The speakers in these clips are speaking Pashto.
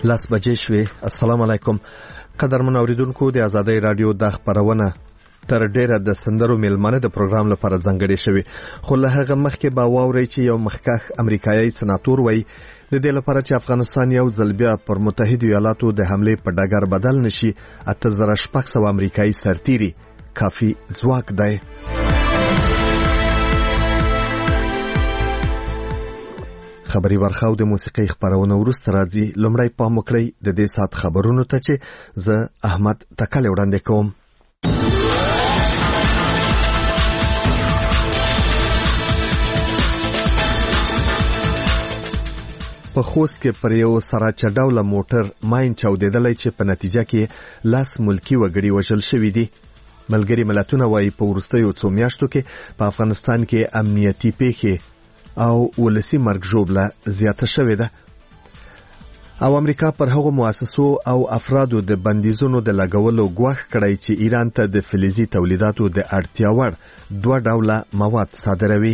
لاس بجې شوې. السلام علیکم قدرمن اوریدونکو، د آزادۍ رادیو د خبرونه تر ډیره د سندرو میلمانه د پروګرام لپاره ځانګړې شوی، خو له هغه مخکې به واورئ چې یو مخکښ امریکایي سناتور وایي د دې لپاره چې افغانستان یو ځل بیا پر متحده ایالاتو د حمله په ډګر بدل نشي 8600 امریکایي سرتیري کافي ځواک دی. خبري برخه او د موسیقي خبرونه ورسته راځي. لومړی پام وکړئ د دې سات خبرونو ته چې زه احمد تکل وړاندې کوم. په خوست کې پر یو سراچه ډوله موټر ماین چاودېدلی چې په نتیجه کې 10 ملکی وګړي وژل شوي دي. ملګري ملتونه وايي په وروستیو څو میاشتو کې په افغانستان کې امنیتي پیښې او ولسی مرګ ژوبله زیاته شوې ده، او امریکا پر هغو مؤسسو او افرادو د بندیزونو د لګولو ګواښ کړی چې ایران ته د فلزي تولیداتو د اړتیا وړ 2 ډوله مواد صادروي.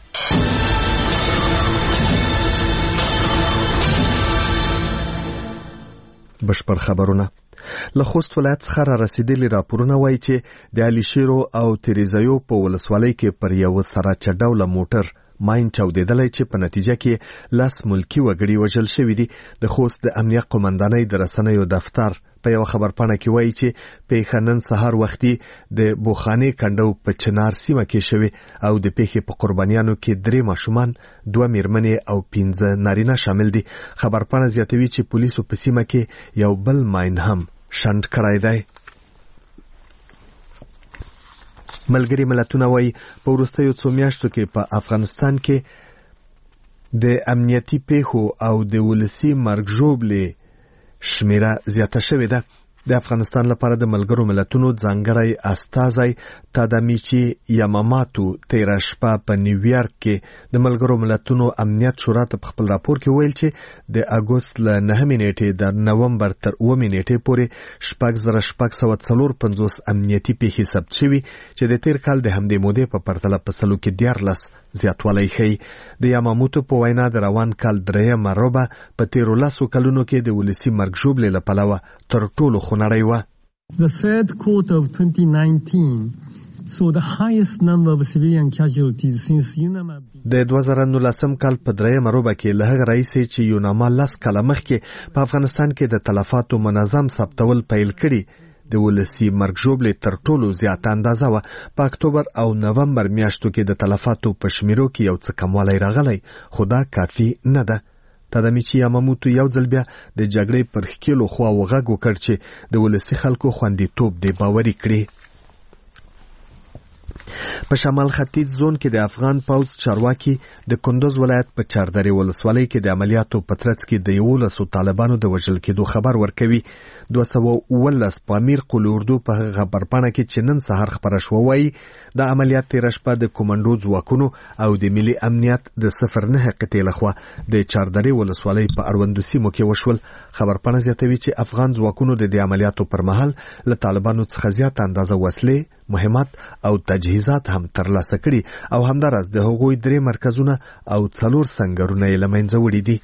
بشپړ خبرونه. له خوست ولایت څخه را رسیدلي راپورونه وایي چې د علي شیرو او تریزایو په ولسوالۍ کې پر یو سراچه ډوله موټر ماین چاودېدلی چې په نتیجه کې 10 ملکی وګړي وژل شوي دي. د خوست د امنیت قومندانۍ د رسنیو دفتر په یو خبرپاڼه کې وایي چې پیښه نن سهار وختي د بوخانې کنډو په چنار سیمه کې شوې او د پیښې په قربانیانو کې 3 ماشومان، 2 میرمنې او 15 نارینه شامل دي. خبرپاڼه زیاتوي چې پولیسو په سیمه کې یو بل ماین هم شنډ کړی دی. ملګري ملتونه وايي په وروستیو څو میاشتو کې په افغانستان کې د امنیتي پیښو او د ولسی مرګ ژوبلې شمیره زیاته شوې ده. د افغانستان لپاره د ملګرو ملتونو ځانګړی استازی تادامیچی یاماماتو تیره شپه په نیویارک کې د ملګرو ملتونو امنیت شورا ته په خپل راپور کې ویل چې د اګوست له 9 نیټې د نومبر تر 9 نیټې پورې 6654 امنیتي پیښې ثبت شوي چې د تیر کال د همدې مودې په پرتله په سلو کې 14 زیاتوالی ښیي. د یاماماتو په وینا د روان کال 3مه روبه په تیرو 10 کلونو کې د ولسی مرګ ژوبلې له پلوه تر ټولو خونړۍ وه. The third quarter of 2019 saw the highest number of civilian casualties since UNAMA. د 2019 کال په 3مه روبه کې له هغه راهیسې چې یوناما 10 کاله مخکې په افغانستان کې د تلفاتو منظم ثبتول پیل کړي د ولسی مرګ ژوبلې تر ټولو زیاته اندازه وه. په اکتوبر او نومبر میاشتو کې د تلفاتو په شمیرو کې یو څه کموالی راغلی، خو دا کافي نه ده. تادامیچی یاماماتو یو ځل بیا د جګړې پر ښکیلو خواوو غږ وکړ چې د ولسي خلکو خوندیتوب دې باوري کړي. په شمال ختیځ زون کې د افغان پوځ چارواکي د کندوز ولایت په چاردرې ولسوالۍ کې د عملیاتو په ترڅ کې د 11 طالبانو د وژل کېدو خبر ورکوي. 219 په امیر قل اردو په خبرپاڼه کې چې نن سهار خبره شوه وایي د عملیات تېره شپه د کومنډو ځواکونو او د ملي امنیت د 09 قطعې لخوا د چاردرې ولسوالۍ په اړوندو سیمو کې وشول. خبرپاڼه زیاتوي چې افغان ځواکونو د دې عملیاتو پر مهال له طالبانو څخه زیاته اندازه وسلې، مهمات او تجهیزات هم ترلاسه کړي او همداراز د هغوی 3 مرکزونه او 4 سنګرونه یې له منځه وړي دي.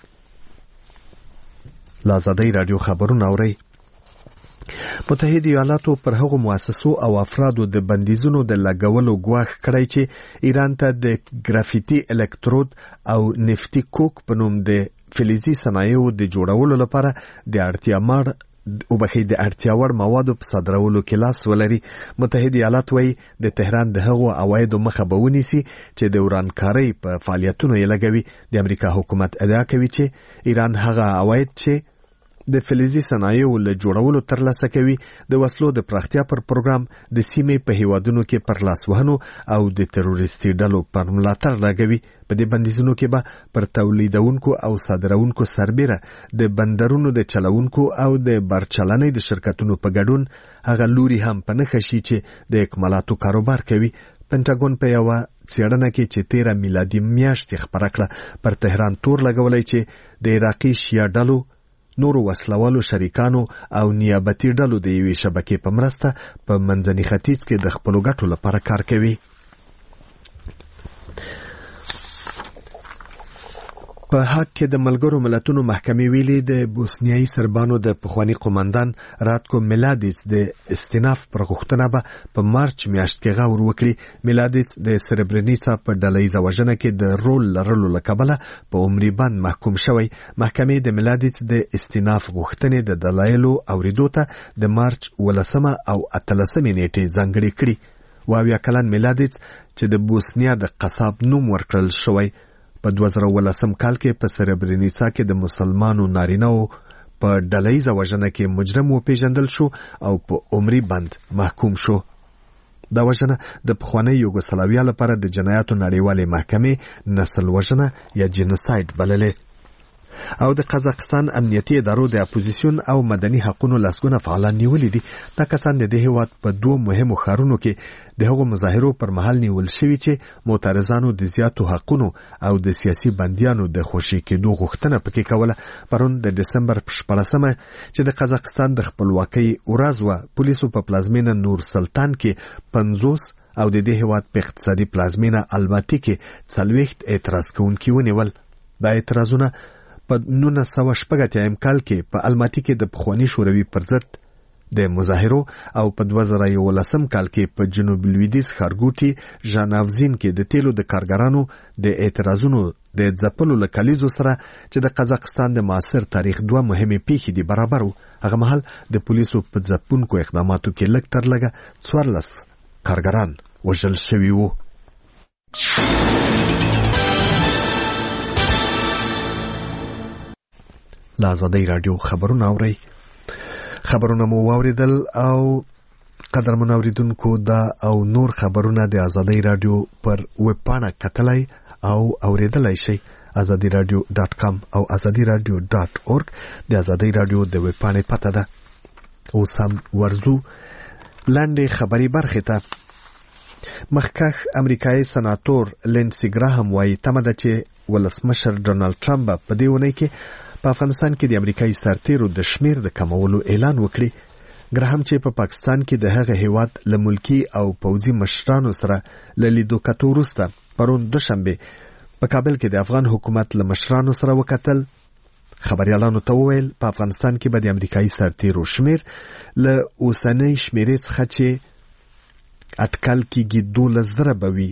له آزادۍ رادیو خبرونه اورئ. متحده ایالاتو پر هغو مؤسسو او افرادو د بندیزونو د لګولو ګواښ کړی چې ایران ته د ګرافیتي الکترود او نفتي کوک په نوم د فلزي صنایعو د جوړولو لپاره د اړتیا وړ موادو په صادرولو کې لاس ولري. متحده ایالات وايي د تهران د هغو عوایدو مخه به ونیسي چې د ورانکارۍ په فعالیتونو یې لګوي. د امریکا حکومت ادعا کوي چې ایران هغه عواید چې د فلزي صنایعو له جوړولو ترلاسه کوي د وسلو د پراختیا پر پروګرام د سیمې په هیوادونو کې پر لاس وهنو او د تروریستي ډلو پر ملاتړ لګوي. په دې بندیزونو کې به پر تولیدونکو او صادرونکو سربیره د بندرونو د چلونکو او د برچلنې د شرکتونو په ګډون هغه لوري هم په نښه شي چې د اکمالاتو کاروبار کوي. پنټاګون په یوه څېړنه کې چې 13 میلادي میاشتې خپره کړه پر تهران تور لګولی چې د عراقي شیعه ډلو، نورو وسلوالو شریکانو او نیابتي ډلو د یوې شبکې په مرسته په منځني ختیځ کې د خپلو ګټو لپاره کار کوي. په حق کې د ملګرو ملتونو محکمې ویلي د بوسنیایي سربانو د پخوانی قوماندان راتکو میلادیس د استیناف پر غوښتنه به په مارچ میاشت کې غور وکړي. میلادیس د سربرینیڅا په ډلهییزه وژنه کې د رول لرلو له کبله په عمري بند محکوم شوی. محکمې د میلادیس د استیناف غوښتنې د دلایلو اوریدو ته د مارچ 18 او 18 نیټې ځانګړې کړې. 22 کلن میلادیس چې د بوسنیا د قصاب نوم ورکړل شوی په 2018 کال کې په سربرینیڅا کې د مسلمانو نارینه‌و په ډلهییزه وژنه کې مجرم وپیژندل شو او په عمري بند محکوم شو. دا وژنه د پخوانی یوګوسلاویا لپاره د جنایاتو نړیوالې محکمې نسل وژنه یا جنوساید بللې. او د قزاقستان امنیتي ادارو د اپوزیسیون او مدني حقوقو لاسګونه فعالان نیولې دي. دا کسان د هیواد په دوه مهمو ښارونو کې د هغو مظاهرو پر مهال نیول شوي چې معترضانو د زیاتو حقوقو او د سیاسي بندیانو د خوشي کېدو غوښتنه پکې کوله. پرون د دسمبر 14 چې د قزاقستان د خپلواکۍ ورځ و، پولیسو په پلازمینه نور سلطان کې 50 او د دې هیواد په اقتصادي پلازمینه الماتي کې 40 اعتراض کوونکي ونیول. دا اعتراضونه په 1980 کال کې په الماتي کې د پخوانی شوروي پر ضد د مظاهرو او په 2011 کال کې په جنوب لویدیځ ښارګوټي ژاناوزین کې د تیلو د کارګرانو د اعتراضونو د ځپلو له کلیزو سره چې د قزاقستان د معاصر تاریخ دوه مهمې پیښې دي برابر وو. هغه مهال د پولیسو په ځپونکو اقداماتو کې لږ تر لږه 14 کارګران وژل شوي وو. له آزادۍ راډیو خبرونه اورئ. خبرونه مو واوریدل او قدرمن اوریدونکو دا او نور خبرونه د آزادۍ راډیو پر ویب پاڼه کتلای او اوریدلای شئ. azadiradio.com او azadiradio.org د آزادۍ راډیو د ویب پاڼې پته ده. اوس هم ورزو لاندې خبري برخې ته. مخکښ امریکایي سناتور لینسي ګراهم وایي تمه ده چې ولسمشر ډونالډ ټرمپ په دې اونۍ کې په افغانستان کې د امریکایي سرتیرو د شمیر د کمولو اعلان وکړي. ګراهم چې په پاکستان کې د هغه هیواد له ملکی او پوځي مشرانو سره له لیدو کتو وروسته پرون دوشنبه په کابل کې د افغان حکومت له مشرانو سره وکتل. خبريالانو ته وویل په افغانستان کې به د امریکایي سرتیرو شمیر له اوسنۍ شمیرې څخه چې اټکل کېږي 12,000 به وي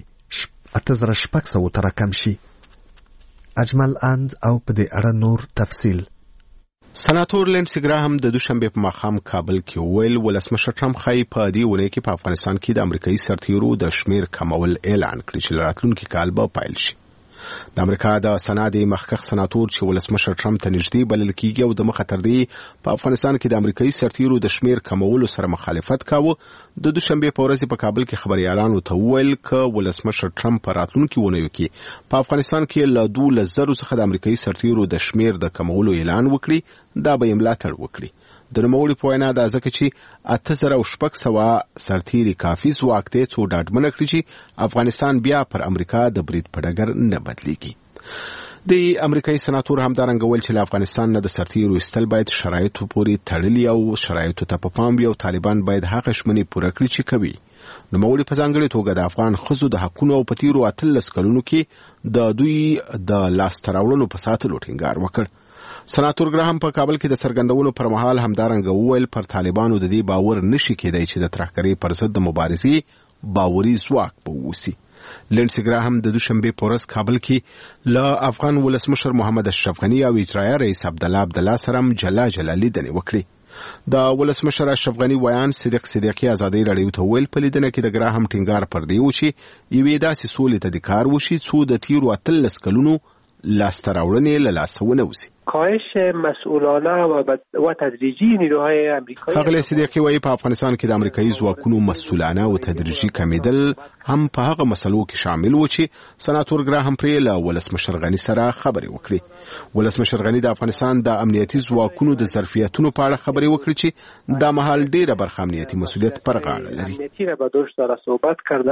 8,600 ته راکم شي. اجمل اند او په دې اړه نور تفصیل. سناتور لینسي ګراهم د دوشنبه په ماښام کابل کې ویل ولسمشر ټرمپ خای په دې ونې کې په افغانستان کې د امریکایي سرتیرو د شمیر کمول اعلان کړی چې راتلونکي کال به پایل شي. د امریکا د سناد مخکښ سناتور چې ولسمشر ټرمپ ته نږدې بلل کېږي او د مخه تر دې په افغانستان کې د امریکایي سرتیرو د شمیر کمولو سره مخالفت کاوه د دوشنبه په ورځ په کابل کې خبريالانو ته ویل ک ولسمشر ټرمپ په راتلونکي ونیو کې په افغانستان کې له 12,000 څخه د امریکایي سرتیرو د شمیر د کمولو اعلان وکړي دا به ملاتړ وکړي. د نوموړي په وینا دا ځکه چې 8,600 سرتیري کافي ځواک دی څو ډاډمنه کړي چې افغانستان بیا پر امریکا د برید په ډګر نه بدلیږي. د امریکایي سناتور همدارنګه ویل چې له افغانستان نه د سرتیرو ایستل باید شرایطو پورې تړلي او شرایطو ته په پام وي او طالبان باید هغه ژمنې پوره کړي چې کوي. نوموړي په ځانګړې توګه د افغان ښځو د حقونو او په تیرو 18 کلونو کې د دوی د لاسته راوړنو په ساتلو ټینګار وکړ. سناتور ګراهم په کابل کې د څرګندونو پر مهال همدارنګه وویل پر طالبانو د دې باور نشي کېدای چې د ترهګرۍ پر ضد د مبارزې باوري ځواک به ووسي. لینسي ګراهم د دوشنبه په ورځ کابل کې له افغان ولسمشر محمد اشرف غني او اجرایه رئیس عبدالله سره جلا لیدنې وکړې. د ولسمشر اشرف غني ویان صدیقي آزادۍ راډیو ته ویل په لیدنه کې د ګراهم ټینګار پر دی و چې یوې داسې سولې ته د کار وشي څو د تیرو 18 کلونو لاسته راوړنې له لاسه ونوځي. کاهش مسئولانه و تدریجی نیروهای آمریکایی. ښاغلی صدیقي وایي په افغانستان کې د امریکایي ځواکونو مسئولانه او تدریجي کمیدل هم په هغه مسلو کې شامل و چې سناتور ګراهم پرې له ولسمشر غني سره خبرې وکړي. ولسمشر غني د افغانستان د امنیتي ځواکونو د ظرفیتونو په اړه خبرې وکړي چې دا مهال ډیره برخه امنیتي مسؤلیت پر غاړه لري. امنیتی را به دوش داره صحبت کردن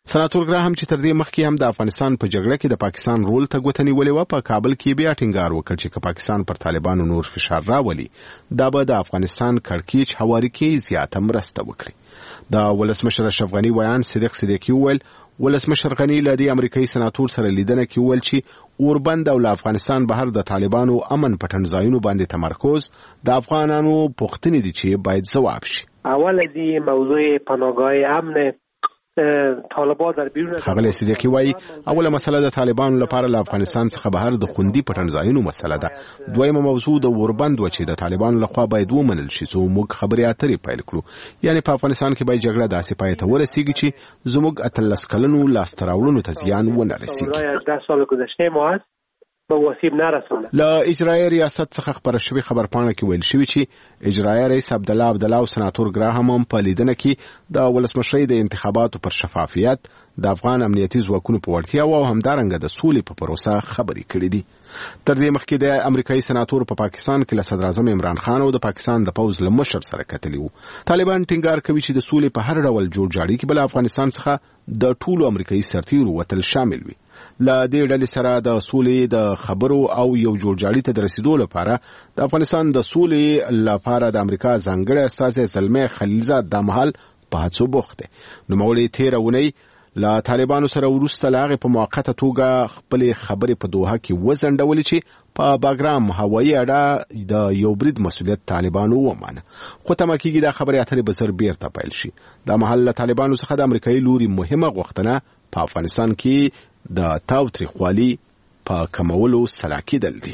سناتور ګراهم چې تر دې مخکې هم د افغانستان په جګړه کې د پاکستان رول ته ګوته نیولې وه، په کابل کې بیا ټینګار وکړ چې که پاکستان پر طالبانو نور فشار راولي دا به د افغانستان کړکېچ هواري کې زیاته مرسته وکړي. د ولسمشر اشرف غني ویان صدیق صدیقي وویل ولسمشر غني له دې امریکایي سناتور سره لیدنه کې وویل چې اوربند او له افغانستان بهر د طالبانو امن پټنځایونو باندې تمرکز د افغانانو پوښتنې دي چې باید ځواب شي. اول از این موضوع پناهگاه امن طالبان در بیرون ښاغلی صدیقي وایي اوله مسله د طالبانو لپاره له افغانستان څخه بهر د خوندي پټنځایونو مسله ده. دویمه موضوع د اوربند و چې د طالبانو لخوا باید ومنل شي څو موږ خبرې اترې پیل کړو. یعنی په افغانستان کې باید جګړه داسې پای ته ورسیږي چې زموږ 18 کلنو لاسته راوړنو ته زیان ونه رسیږي. 10 سال گذشته ما هست مواسیب نرسونه. له اجرایي ریاست څخه خبره شوې خبرپاڼه کې ویل شوی چې اجرایي رئیس عبدالله او سناتور ګراهم هم په لیدنه کې د ولسمشرۍ د انتخاباتو پر شفافیت، د افغان امنیتي ځواکونو په وړتیا او همدارنګه د سولې په پروسه خبرې کړې دي. تر دې مخکې د امریکایي سناتور په پاکستان کې له صدر اعظم عمران خان او د پاکستان د پوځ له مشر سره کتلي وو. طالبان ټینګار کوي چې د سولې په هر ډول جوړجاړي کې بل افغانستان څخه د ټولو امریکایي سرتیرو وتل شامل وي. له دې ډلې سره د سولې د خبرو او یو جوړجاړي ته د رسیدو لپاره د افغانستان د سولې لپاره د امریکا ځانګړی استازی زلمي خلیلزاد د مهال په هڅو بوخت دی. نوموړي تېره اونۍ له طالبانو سره وروسته له هغې په موقته توګه خپلې خبرې په دوحه کې وځنډولې چې په باګرام هوایي اډه د یو برید مسؤلیت طالبانو ومانه. خو تمه کېږي دا خبرې اترې به زر بیرته پیل شي. دا مهال له طالبانو څخه د امریکایي لوري مهمه غوښتنه په افغانستان کې د تاوتریخوالي په کمولو سلا کېدل دي.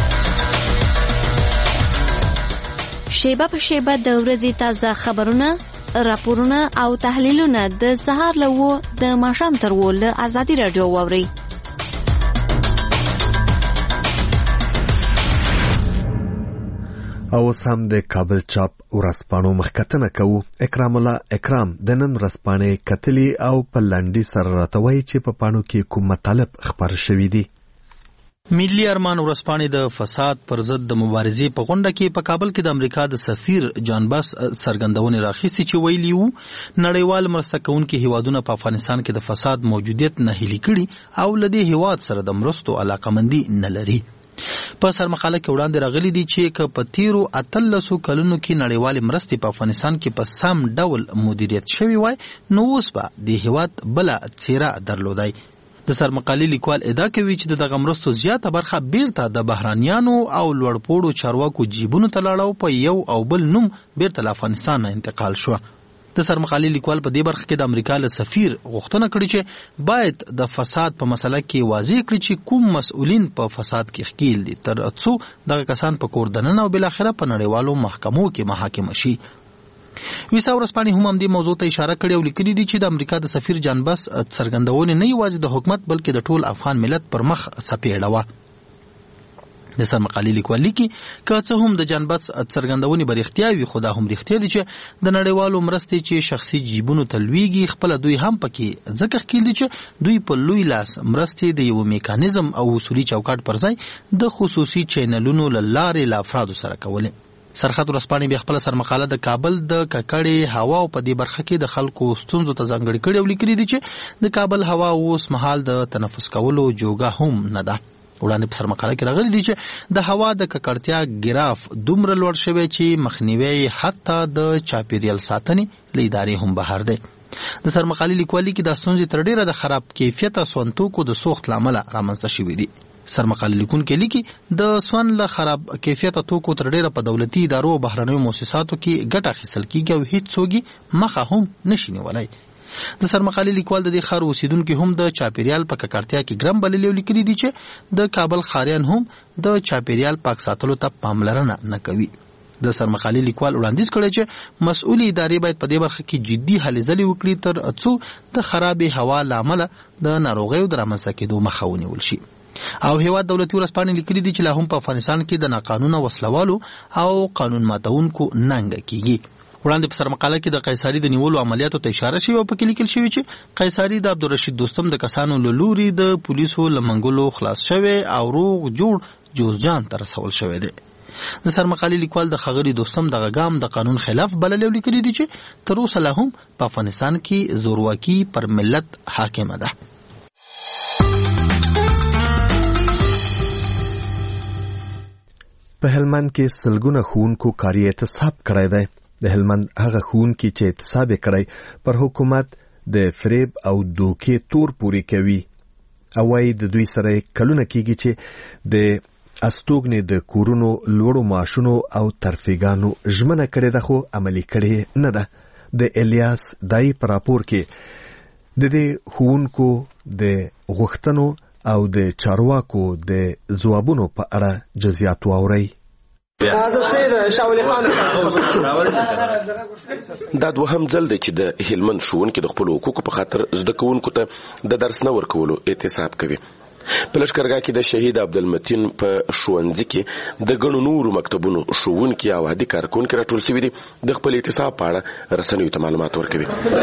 شیبه په شیبه د ورځې تازه خبرونه، راپورونه او تحلیلونه د سهار له 9 د ماښام تر 10 له ازادي رادیو واورئ. او اوس هم د کابل چاپ ورځپاڼو مخکتنه کوو. اکرام الله اکرام د نن ورځپاڼې کتلي او په لنډي سره راته وایي چې په پاڼو کې کوم مطالب خپاره شوي دي. ملي ارمان ورځپاڼې د فساد پر ضد د مبارزې په غونډه کې په کابل کې د امریکا د سفیر جان بس څرګندونې راخیستې چې ویلي وو نړیوال مرسته کوونکي هیوادونه په افغانستان کې د فساد موجودیت نهیلي کړي او له دې هیواد سره د مرستو علاقمندي نه لري. په سرمقاله کې وړاندې راغلي دي چې که په تیرو 18 کلونو کې نړیوالې مرستې په افغانستان کې په سم ډول مدیریت شوی وای نو اوس به د هیواد بله څیره درلودای. د سرمقالې لیکوال ادعا کوي چې دغه مرستو زیاته برخه بیرته د بهرانیانو او لوړپوړو چارواکو جیبونو ته لاړه په یو او بل نوم بیرته له افغانستان نه انتقال شو. د سرمقالې لیکوال په دې برخه کې د امریکا له سفیر غوښتنه کړې چې باید د فساد په مسله کې واضح کړي چې کوم مسؤلین په فساد کې ښکیل دي تر څو دغه کسان په کور دننه او بالاخره په نړیوالو محکمو کې محاکمه شي. ویسا ورځپاڼې هم دې موضوع ته اشاره کړې او لیکلي دي چې د امریکا د سفیر جان بس څرګندونې نه یوازې د حکومت بلکې د ټول افغان ملت پر مخ څپېړه وه. د سرمقالې لیکوال لیکي که څه هم د جان بس څرګندونې به رښتیا وي خو دا هم رښتیا دي چې د نړیوالو مرستې چې شخصي جیبونو ته لویږي خپله دوی هم پکې ځکه ښکیل دي چې دوی په لوی لاس مرستې د یو میکانیزم او اصولي چوکاټ پر ځای د خصوصي چینلونو له لارې له افرادو سره کولې. سرحد ورځپاڼې بیا خپله سرمقاله د کابل د ککړې هوا او په دې برخه کې د خلکو ستونزو ته ځانګړې کړې او لیکلي دي چې د کابل هوا اوس مهال د تنفس کولو جوګه هم نه ده. وړاندې په سرمقاله کې راغلي دي چې د هوا د ککړتیا ګراف دومره لوړ شوی چې مخنیوی حتی د چاپیریال ساتنې له ادارې هم بهر دی. د سرمقالې لیکوالي کې دا ستونزې تر ډیره د خراب کیفیته سونتوکو د سوخت له امله رامنځته شوي دي. سرمقالې لیکونکي لیکي د سون له خراب کیفیته توکو تر ډیره په دولتي ادارو او بهرنیو مؤسساتو کې ګټه اخیستل کیږي او هیڅ څوک مخه هم نشي نیولی. د سرمقالې لیکوال د دې ښار اوسیدونکي هم د چاپیریال په ککړتیا کې ګرم بللي او لیکلي دي چې د کابل ښاریان هم د چاپیریال پاک ساتلو ته پاملرنه نه کوي. د سرمقالې لیکوال وړاندیز کړی چې مسؤلې ادارې باید په دې برخه کې جدي هلې ځلې وکړي تر څو د خرابې هوا له امله د ناروغیو د رامنځته کېدو مخه ونیول شي. او هیواد دولتي ورځپاڼې لیکلي دي چې لا هم په افغانستان کې د ناقانونه وسلوالو او قانون ماتونکو ننګه کیږي. وړاندې په سرمقاله کې د قیصاري د نیولو عملیاتو ته اشاره شوې او پکې لیکل شوي چې قیصاري د عبدالرشید دوستم د کسانو له لوري د پولیسو له منګولو خلاص شوی او روغ جوړ جوزجان ته رسول شوی دی. د سرمقالي لیکوال د خغری دوستم دغه ګام د قانون خلاف بللی لیکلي دي چې تر اوسه لا هم په افغانستان کې زورواکي پر ملت حاکمه ده. په هلمند کې سلګونه ښوونکو کاري اعتصاب کړی دی. د هلمند هغه ښوونکي چې اعتصاب کړی پر حکومت د فریب او دوکې تور پوري کوي او وايي د دوی سره کلونه کېږي چې د استوګنې د کورونو لوړو معاشونو او ترفیګانو ژمنه کړې ده خو عملي کړې نه ده. د الیاس دای په راپور کې د دې ښوونکو د غوښتنو او د چارواکو د ځوابونو په اړه جزئیات واورئ. دا دوهم ځل دی چې د هلمند ښوونکي د خپلو حقوقو په خاطر زده کوونکو ته د درس نه ورکولو اعتصاب کوي. په لښکرګاه کې د شهید عبدالمتین په ښوونځي کې د ګڼو نورو مکتبونو ښوونکي او عادي کارکوونکي راټول شوي دي. د خپل اعتصاب په اړه رسنیو ته معلومات ورکوي.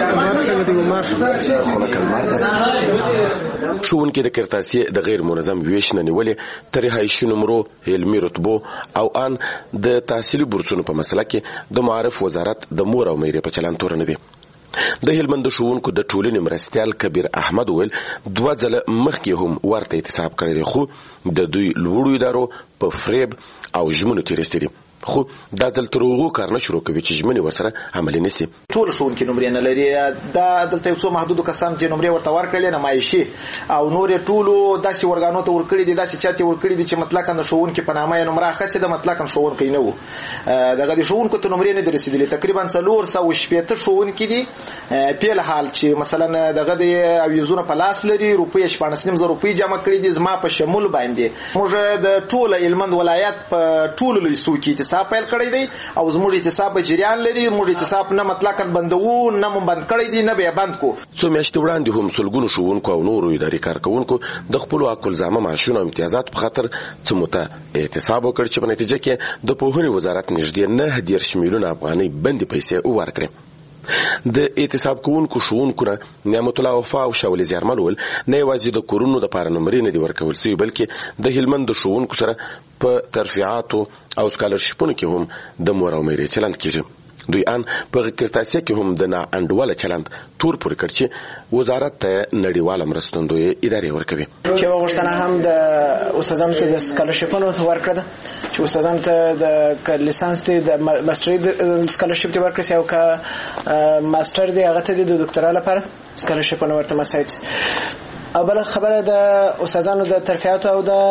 ښوونکي د کرتاسیې د غیر منظم ویش نه نیولې تر رهایشي نمرو، علمي رتبو او ان د تحصیلي بورسونو په مسله کې د معارف وزارت د مور او میرې په چلن تورنه دي. د هلمند ښوونکو د ټولنې مرستیال کبیر احمد ویل 2 ځله مخکې هم ورته اعتصاب کړی دی خو د دوی لوړو ادارو په فریب او ژمنو تېرېستې دي. خو دا ځل تر هغو کار نه شروع کوي چې ژمنې ورسره عملي نه سي. ټول ښوونکي نمرې نه لري. دا دلته یو څو محدودو کسان چې نمرې ورته ورکړلې نمایشي او نور ټولو داسې ورګانو ته ورکړي دي، داسې چاته ورکړي دي چې مطلقاً د ښوونکي په نامه یې نمره اخیستې ده، مطلقاً ښوونکی نه و. دغه د ښوونکو ته نمرې نه دي رسېدلې. تقریبا 460 ښوونکي دي په حال چې مثلا دغه د اویزونه په لاس لري، روپۍ 14,500 روپۍ جمع کړي دي. زما په شمول باندې موږ د ټول هلمند ولایت په ټولو لیسو کې اعتصاب پیل کړی دی او زموږ اعتصاب په جریان لري. موږ اعتصاب نه مطلقاً بندوو، نه مو بند کړی دی، نه به بند کو. څو میاشتې وړاندې هم سلګونو ښوونکو او نورو اداري کارکوونکو د خپلو حق الزامه معاشونو او امتیازات په خاطر څه موده اعتصاب وکړ چې په نتیجه کې د پوهنې وزارت نږدې 9 میلیونه افغانۍ بندي پیسې ورکړې. د اعتصاب کوونکو ښوونکو نه نعمت الله وفا او شاول زیارمل ول نه یوازې د کورونو د پاره نمرې نه دي ورکول سوي بلکې د هلمند د ښوونکو سره په ترفیعاتو او سکالرشپونو کې هم د مور او میرې چلند کیږي. دوی ان په کرتاسیه کې هم د ناانډوله چلند تور پورې کړ چې وزارت ته نړیواله مرستندوی ادارې ورکوي. چې وغوښتنه هم د استادانو ته د سکالرشپونو ورکړه چې استادانو ته د لیسانس د ماستري سکالرشپ دی ورکړي او که ماستر دی هغه ته د دکتورا لپاره سکالرشپونه ورته مساعد. اول خبره د استادانو د ترفیعات او د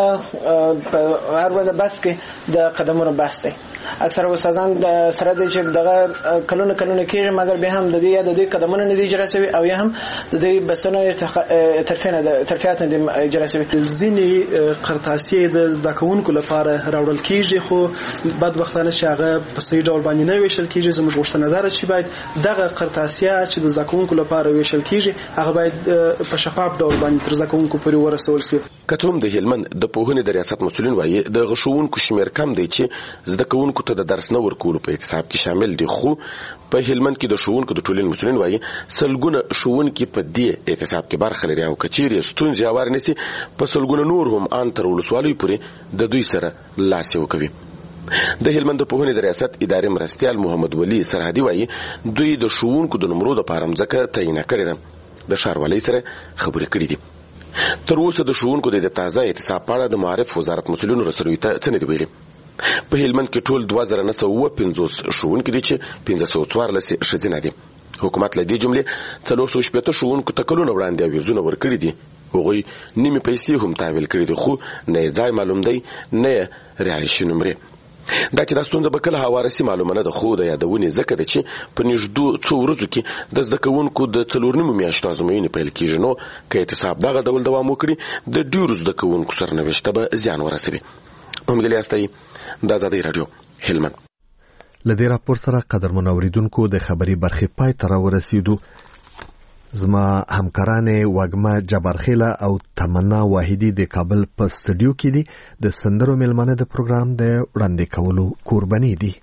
هر وخت بس کې د قدمونو بس دی. اکثر استادان د سره د چې دغه کلونه کېږي مګر به هم د دې د قدمونو نه دي اجرا شوی او یا هم د دې بسنه ترفیعات نه دي اجرا شوی. ځینې قرطاسیې د زده کوونکو لپاره راوړل کېږي خو بد وختانه چې هغه په صحیح ډول باندې نه ویشل کېږي. زموږ غوښتنه ده چې باید دغه قرطاسیه چې د زده کوونکو لپاره ویشل کېږي هغه باید په شفاف ډول باندې تر زده کوونکو پورې ورسول شي. کته هم د هلمند د پوهنې د ریاست مسؤلین وایي د غشوونکو شمیر کم دی چې زده کوونکو ته د درس نه ورکولو په اعتصاب کې شامل دي. خو په هلمند کې د ښوونکو د ټولنې مسؤلین وایي سلګونه ښوونکي په دې اعتصاب کې برخه لري او کچېرې ستونزې هوار نشي په سلګونه نور هم ان تر ولسوالیو پورې د دوی سره لاس یو کوي. د هلمند د پوهنې د ریاست ادارې مرستیال محمد ولی سرحدي وایي دوی د ښوونکو د نمرو د پارمځکه تعیین کړې ده. د ښاروالۍ سره خبرې کړې دي. تر اوسه د ښوونکو د تازه اعتصاب په اړه د معارف وزارت مسؤلینو رسنیو ته څه نه دي ویلي. په هلمند کې ټول 2950 ښوونکي دي چې 514 ښځینه دي. حکومت له دې جملې 460 ښوونکو ته کلونه وړاندې اویزونه ورکړي دي. هغوی نیمې پیسې هم تحویل کړي دي خو نه ځای معلوم دی نه رهایشي نمرې. دا چې دا ستونزه به کله هوارسي معلومه نه ده خو د یادونې ځکه ده چې په نږدې څو ورځو کې د زده کوونکو د 4 میاشتو ازموینې پیل کېږي. نو که اعتصاب دغه ډول دوام وکړي د ډېرو زده کوونکو سرنوشت ته به زیان ورسوي. محمد علي استایي د آزادۍ راډیو هلمند. له دې راپور سره قدرمن اوریدونکو د خبري برخې پای ته راورسېدو. زما همکارانې وګما جبارخیله او تمنا واحدی د کابل په سټډیو کې دي. د سندرو ملمنه د پروګرام د وړاندې کولو قرباني دي.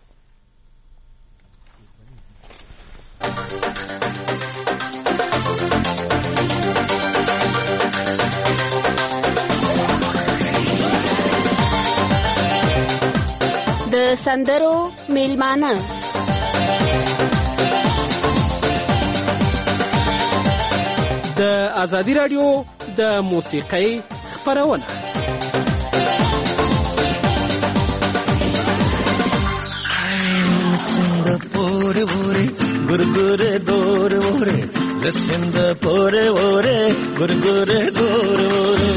سندرو میلمانه د ازادي رادیو د موسیقۍ خپرونه لسند پوره وره ګورګوره دور وره لسند پوره وره ګورګوره دور وره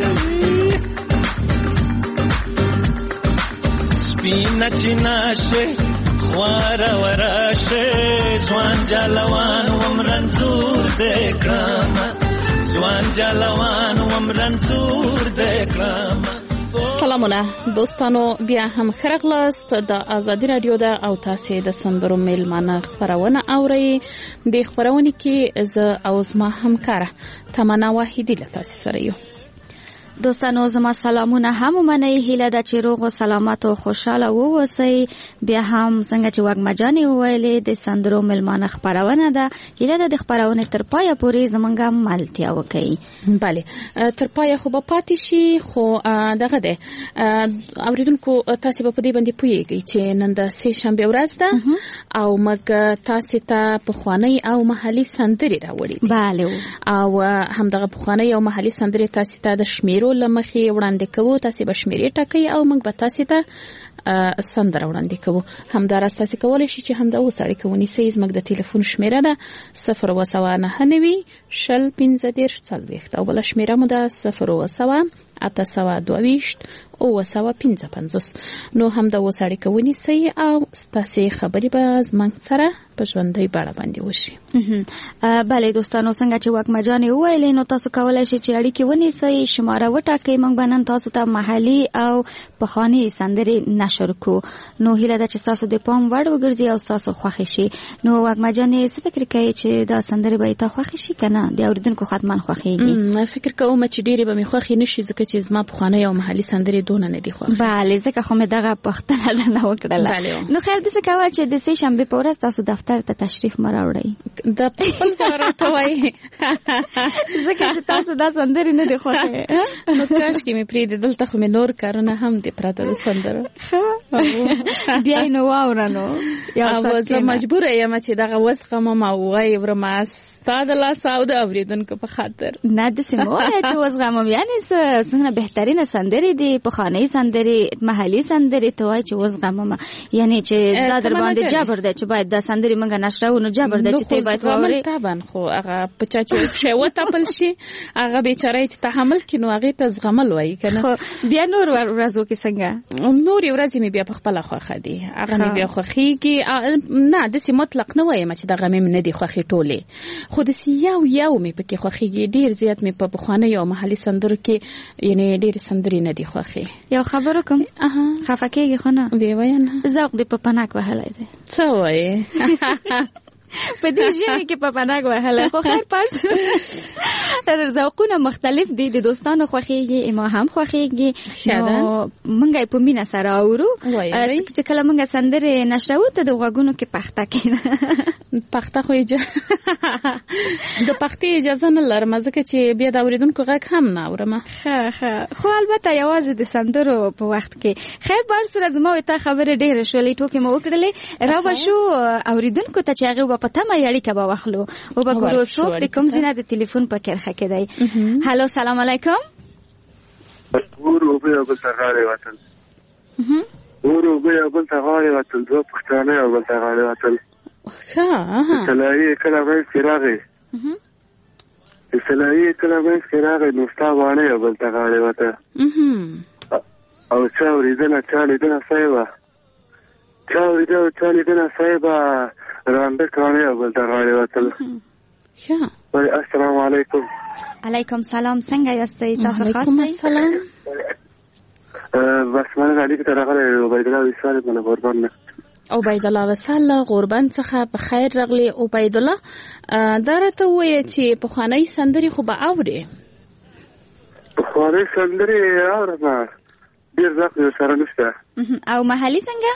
سپینا چیناشه خوار وراشه ځوان جلوان ومرنزور دکرام ځوان جلوان ومرنزور دکرام. سلامونه دوستانو، بیا هم خرغلاست د ازادي رادیو د او تاسو د سندرو میلمانه خبرونه اوري. د خبرونه کې ز او زما همکار تمنا واحدی له تاسو سره یو. دوستانو زما سلامونه هم منئ. هیله ده چې روغ او سلامت او خوشاله اوسئ. بیا هم څنګه چې وګمجانې وویلې د سندرو میلمانه خبرونه ده. هیله ده د خبرونه تر پایه پورې زمونږه ملتیا وکړي. بله تر پایه خو به پاتې شي، خو دغه ده اوریدونکو تاسو به په دې باندې پوهیږئ چې نن د سه شنبه ورځ ده او موږ تاسو ته پخوانی او محلي سندرې راوړې دي. بله او هم دغه پخوانی او محلي سندرې تاسو ته د شمیرو لمخې وړاندې کوو. تاسو به شمیرې ټاکئ او موږ به تاسو ته سندره وړاندې کوو. همداراز تاسو کولی شئ چې همدا اوس اړیکه ونیسئ. زموږ د ټلیفون شمیره ده 029 شل 15 او بله شمیره مو ده 0 822 او 755. نو همدا اوس اړیکه ونیسئ او تاسو خبرې به زموږ سره په ژوندۍ بڼه باندې وشي. بله دوستانو، څنګه چې وګمجانې وویلې نو تاسو کولی شئ چې اړیکې ونیسئ، شماره وټاکئ. موږ به نن تاسو ته محلي او پخواني سندرې نشر کوو. نو هیله ده چې تاسو د پام وړ وګرځي او تاسو خوښ شي. نو وګمجانې څه فکر کوي چې دا سندرې به تا خوښ شي کنه؟ د اوریدونکو خاطمان خوښیږي؟ فکر کوم چې ډېرې به مې خوښې نشي ځکه چې زما پخواني او محلي سندرې دونه نه دي خوښ. بله ځکه خو مې دغه پوښتنه درنه وکړله. نو خیر داسې کوه چې د سه شنبې په ورځ تاسو دفتر ته تشریف مه راوړئ. د خپل ځای راته وایي ځکه چې تاسو دا سندرې نه دي خوښې. نو کاشکې مې پرېږدې، دلته خو مې نور کارونه هم دي پرته د سندرو. بیا یې نو واوره نو زه مجبوره یم چې دغه وزغمم او واورم ستا د لاسه او د اورېدونکو په خاطر. نه داسې مه وایه چې وزغمم، یعنې څومره بهترینه سندرې دي، پخوانۍ سندرې، محلي سندرې، ته وایي چې وزغمم، یعنې چې دا در باندې جبر ده چې باید دا سندرې موږ نشرو. نو جبر ده چې ته باید واورې. طبعا خو هغه په چا چې پښې وتپل شي هغه بیچاره چې تحمل کړي نو هغې ته زغمل وایي که نه. بیا نور ورځو کې څنګه؟ نورې ورځې مې بیا په خپله خوښه دي، هغه مې بیا خوښېږي. نه داسې مطلق نه وایم چې دغه مې نه دي خوښې ټولې، خو داسې یو مې پکې خوښېږي. ډېر زیات مې په پخوانیو او محلي سندرو کې یعنې ډېرې سندرې نه دي خوښې. یو خبر وکړم، خفه کېږي خو نه؟ ویې وایه نه. ذوق دې په پنک وهلی دی. څه وایې؟ په دې ژمي کې په پنک وهلی. خو خیر پرس ذوقونه مختلف دي، د دوستانو خوښېږي، ما هم خوښېږي. نو موږ یې په مینه سره اورو. چې کله موږ سندرې نشرو ته د غوږونو کې پخته کېده. پخته خو د پختې اجازه نه لرم ځکه چې بیا د اورېدونکو غږ هم نه اورم. خو البته یوازې د سندرو په وخت کې. خیر پرس زما تا خبرې ډېرې شولې، ټوکې مو وکړلې. را به شو اورېدونکو ته چې هغې به په تمه یې اړیکه به واخلو او به ګورو څوک د کوم ځای نه د تلیفون په کرښه کې دی. هلو سلام علیکم. ورو بیا بل ته غاړې وتل، ورو بیا بل ته غاړې وتل، دوه پښتانه یو بل ته غاړې وتل. سلایي کله منځ کې راغی، سلایي کله منځ کې راغی، نو ستا باڼه یو بل ته غاړې وته. او چا اورېدنه چا لیدنه صاحبه، چا اورېدنه چا لیدنه صاحبه، رانده کاڼه یو بل ته غاړې وتل. السلام علیکم. علیکم سلام، څنګه یاستئ تاسو؟ علیکم السلام. بس من علیکم ته راغلی عبیدالله وصال من غوربند. عبیدالله وصال غوربند څخه په خیر راغلی. عبیدالله دا راته ووایه چې پخوانۍ سندرې خو به اورې؟ پخوانۍ سندرې اورم، ډېر ذوق یې سره نشته. او محلي څنګه؟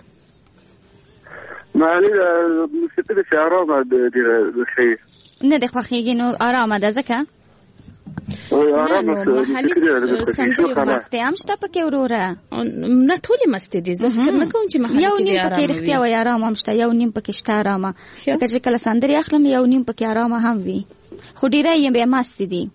محلي موسیقي د چې ارامه ډېره ښه نه دې خوښېږي. نو ارامه ده ځکه محلي سندرې مستې هم شته پکې وروره؟ نه ټولې مستې دي، زه فکر نه کوم چې محلي یو نیم پکې رښتیا وایي ارام هم شته، یو نیم پکې شته ارامه. ځکه چې کله سندرې اخلم یو نیم پکې ارامه هم وي، خو ډېری یې بیا مستې دي.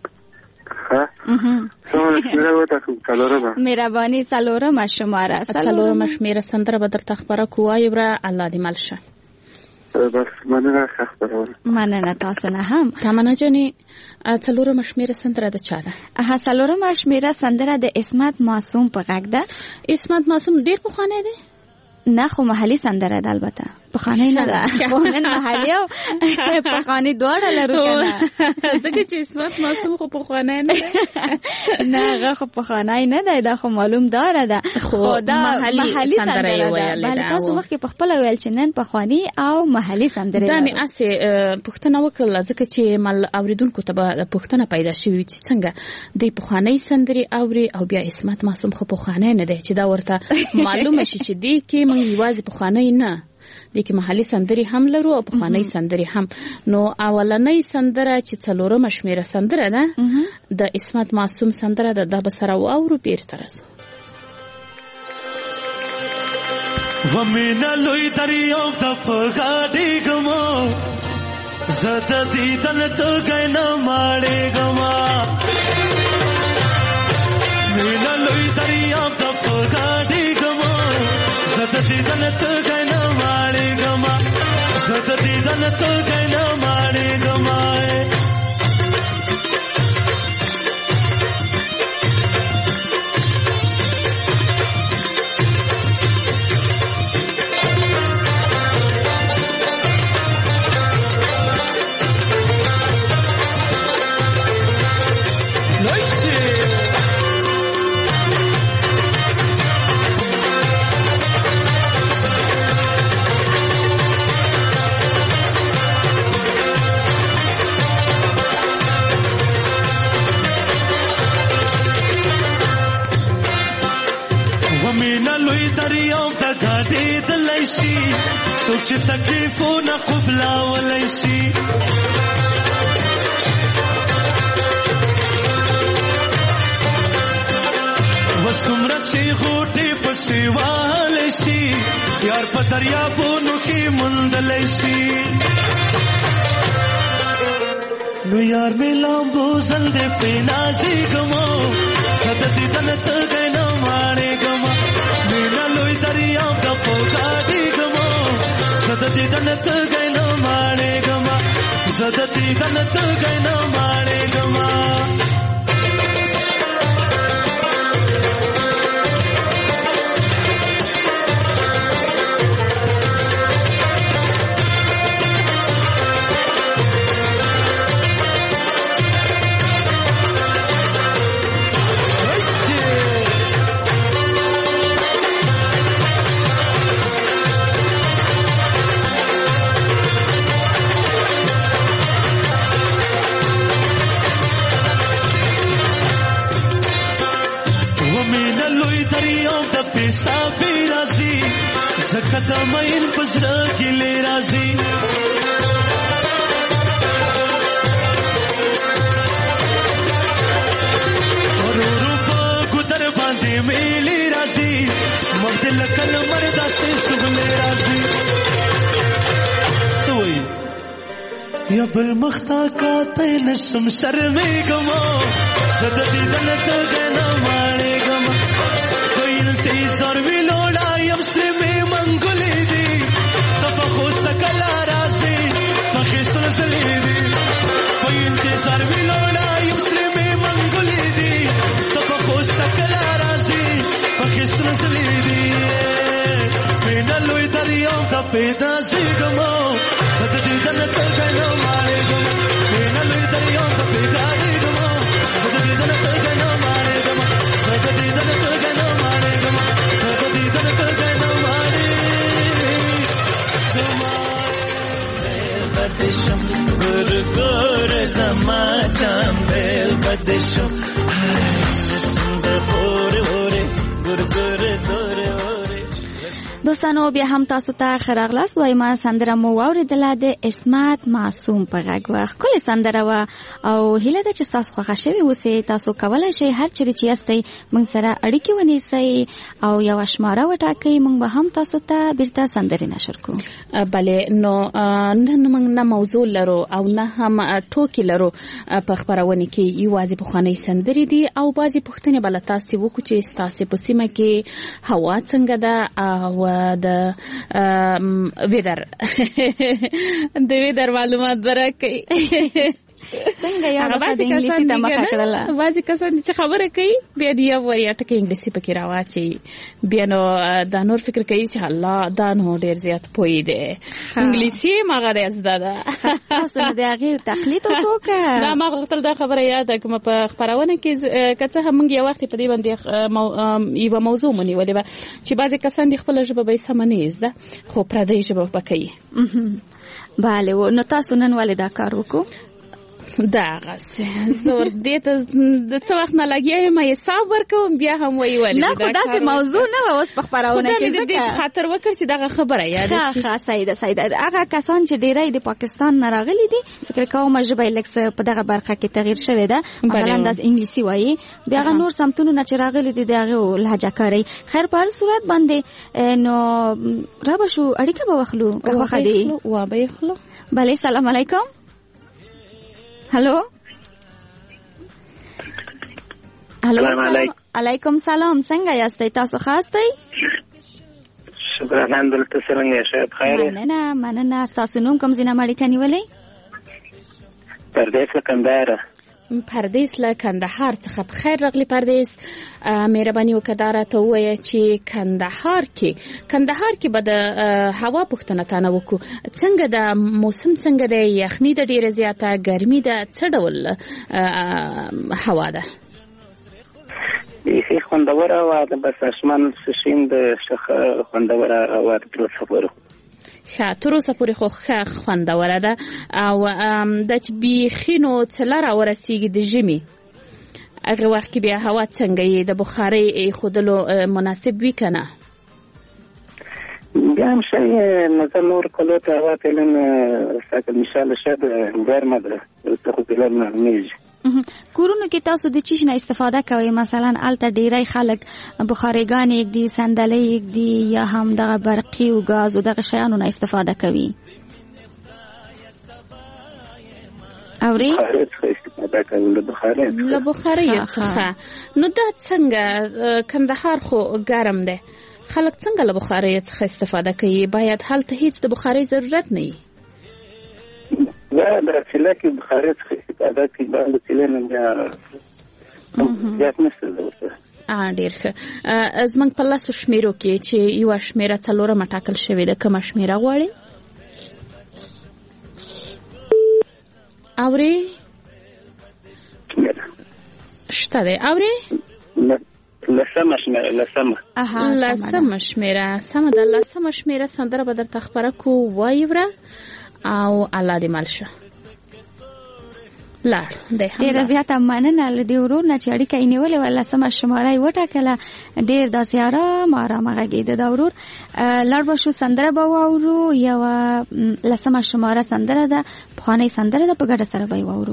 مهرباني څلورمه شماره شمېره سندره به درته خپره کوو. وایې الله دې مل شه. بس مننه تاسو نه هم. تمنا جانې څلورمه شمېره سندره د چا ده؟ څلورمه شمېره سندره د عصمت معصوم په غږ ده. عصمت معصوم ډېر پخوانی دی؟ نه خو محلي سندره ده، البته پخوانی نه ده. نن محلي او پخوانی دواړه لرو کنه. ځکه چې عصمت معصوم خو پخوانی نه ده. نه هغه خو پخوانی نه ده، دا خو معلوم داره ده، خو دا محلي سندره ده. بلې تاسو مخکې په خپل ویل چې نن پخوانی او محلي سندره دا مې اسې پوښتنه وکړله، ځکه چې مل اوریدونکو ته به پوښتنه پیدا شوي چې څنګه د پخوانی سندرې اوري او بیا عصمت معصوم خو پخوانی نه دی، چې دا ورته معلومه شي چې دی کې موږ یوازې پخوانی نه دي کې محلي سندرې هم لرو او پخوانی سندرې هم. نو اولنۍ سندره چې څلورمه شمېره سندره ده د عصمت معصوم سندره ده، دا به سره واورو بیرته راځو. ومینا لوی دریاب د پغاډي ګما زده دیدن ته غینا ماړې ګما مینا لوی دریاب د پغاډي ګما زده دیدن ته غینا ماړې ګما زده دیدن ته غینا ماړې ګما सोच तकलीफों न खुबला वलैसी वसुमरत से घोटे पसीवालैसी यार पदरिया बोनो की मुंदलैसी नो यार मिलांबो जल्दे पे नाजी गमो सदती दलत गए न मारे गमा मेरा लोई दरिया का पोगाड़ी गमो सदती दलत गए न मारे गमा सदती दलत गए न मारे गमा साफी राजी जकदमइन पजरा गिले राजी और रूप गुदर बांधे मेली राजी मर्द लकन मर्दा से सुगले राजी सोई या बल मख्ता का तैन शमशर में गमो सदती दलत गना मारे गमा सर्वी लोड़ा यमसे में मंगुली दी तबखो सकला राजी तखी सुलसली दी कोई सर्वी लोड़ा यमसे में मंगुली दी तबखो सकला राजी तखी सुलसली दी मेना लोई दरियाओं का पैदा से गमो सदती दलत गना मारे गमो मेना लोई दरियाओं का पैदा से गमो सदती दलत गना मारे गमो सदती दलत गना मारे गमो गुर जमा चांबेल बदशो सुंदर ओरे ओरे गुर गुर दोरे ओरे دوستانو بیا هم تاسو ته خراغلاست وایم سندره مو واوریدله د اسمت معصوم په غږ وخت کله سندره وا او هیله ده چې تاسو خوښ شوي اوسئ. تاسو کولای شئ هر چیرې چې یاستئ موږ سره اړیکې ونیسئ او یو شماره وټاکئ، موږ به هم تاسو ته بیرته سندرې نشر کوو. بله نو نن موږ نه موضوع لرو او نه هم ټوکې لرو په خبرونه کې، یوازې پخوانۍ سندرې دي او بعضې پوښتنې به له تاسې وکړو چې ستاسې په سیمه کې هوا څنګه ده او د ویدر معلومات برکې څنګه یو د انګلیسي ته مخه کړله. بعضې کسان چې خبره کوي بیا د یو وری ټکي انګلیسي پکې راواچي، بیا نو دا نور فکر کوي چې الله دا نو ډېر زیات پوهی دی انګلیسي ماغه دی زده ده. تاسو د هغې تقلید وکړه؟ نه ما غوښتل دا خبره یاده کوم په خپرونه کې که څه هم موږ یو وخت په دې باندې یوه موضوع مو نیولې وه چې بعضې کسان د خپله ژبه به یې سمه نه یې زده خو پردۍ ژبه به کوي. بله نو تاسو نن ولې دا کار وکړو؟ داغسې زور دې ته د څه وخت نه لګیا یم حساب ورکوم بیا هم وایي ولې نه خو داسې موضوع نه وه اوس په خپرونه کې ځکه دې خاطر وکړ چې دغه خبره یاده شي. ښه صحیح ده صحیح ده. هغه کسان چې ډېری د پاکستان نه راغلي دي فکر کوم ژبه یې لږ څه په دغه برخه کې تغییر شوې ده، مثلا داسې انګلیسي وایي، بیا هغه نور سمتونونه چې راغلي دي د هغې لهجه کاروي. خیر په هر صورت باندې نو را به شو اړیکه به واخلو که خوښه دي. وا به یې خلو. بله سلام علیکم. هلو علیکم سلام، څنګه یاستئ؟ تاسو ښه یاستئ؟ شکر الحمدلله. ته څرنګه یې؟ ښه بخیر یې؟ مننه. ستاسو نوم کوم ځای نه اړیکه نیولئ؟ پردیس له کندهاره. پردیس له کندهار څخه. بخیر راغلی پردیس. مهرباني وکړه دا راته ووایه چې کندهار کې به د هوا پوښتنه تانه وکړو. څنګه د موسم څنګه دی؟ یخني ده ډېره زیاته؟ ګرمي ده؟ څه ډول هوا ده؟ بیخي خوندوره هوا ده، بس اسمان شین ده، ښه خوندوره هوا ده تر اوسه پورې. ښه تر اوسه پورې خو ښه خوندوره ده. او دا چې بیخي نو څله راورسېږي د ژمي هغه وخت کې بیا هوا څنګه یې د بخارۍ ایښودلو مناسب وي که نه؟ بیا هم ښه نظر نور کلو ته هوا فعلا ساکل میشاله ښه ده، ګرمه ده، ته خو فعلا نرمېږي. کورونو کې تاسو د چی نه استفاده کوئ؟ مثلا الته ډیری خلک بخاریګانې یږدي، صندلۍ یږدي، یا هم دغه برقي او ګاز او دغه شیانو نه استفاده کوي؟ اوري له بخارۍ څخه. نو دا څنګه؟ کندهار خو ګرم دی، خلک څنګه له بخارۍ څخه استفاده کوي؟ باید هلته هیڅ د بخارۍ ضرورت نه وي. دا د چله کې بخارۍ څخه استفاده کوي، باندې چله نه زیات نشته ده. ډېر ښه. زموږ په لسو شمیرو کې چې یوه شمیره څلورمه ټاکل شوې ده، کومه شمیره غواړئ؟ اوري شته دی؟ اوري لسمه شمیره. سمه ده. لسمه شمیره سندره به درته خپره کو، وایوره او الله دې مل شه. لاړ دی. ډېره زیاته مننه له دې ورور نه چې اړیکه یې نیولې وه، لسمه شماره یې وټاکله. ډېر داسې ارامه غږېده دا ورور. لاړ به شو سندره به واورو. یوه لسمه شماره سندره ده، پخوانۍ سندره ده، په ګډه سره به یې واورو.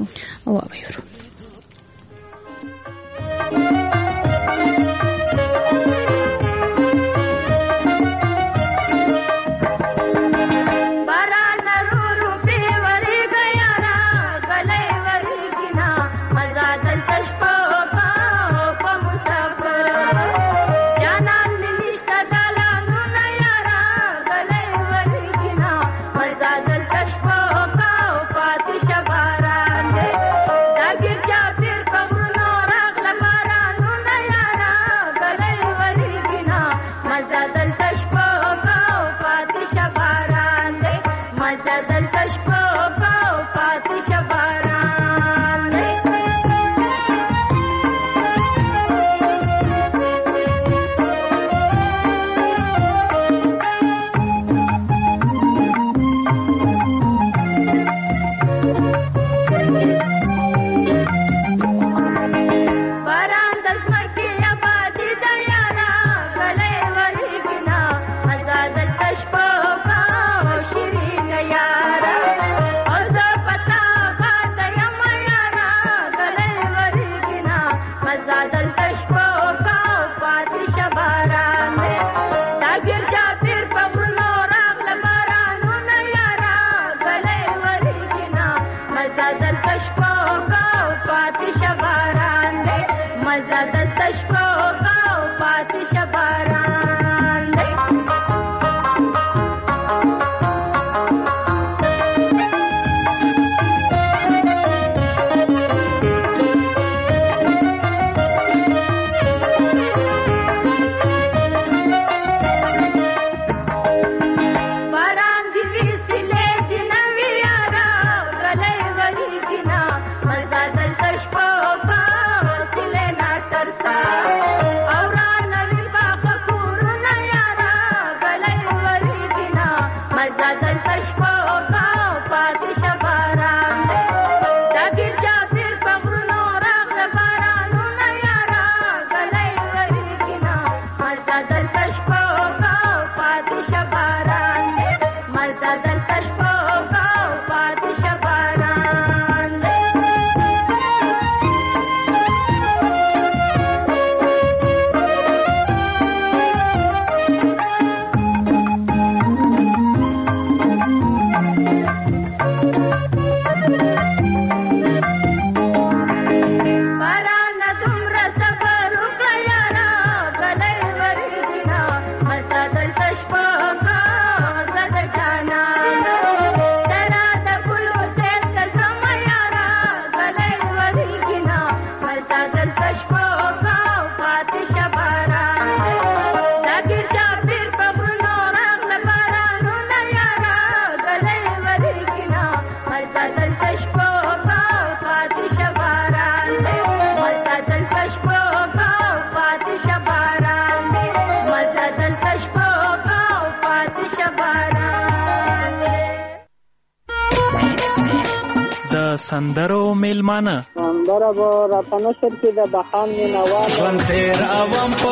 سندرو میلمانه سندره به راته نشر کې د بخان مینوال ژوند تېروم په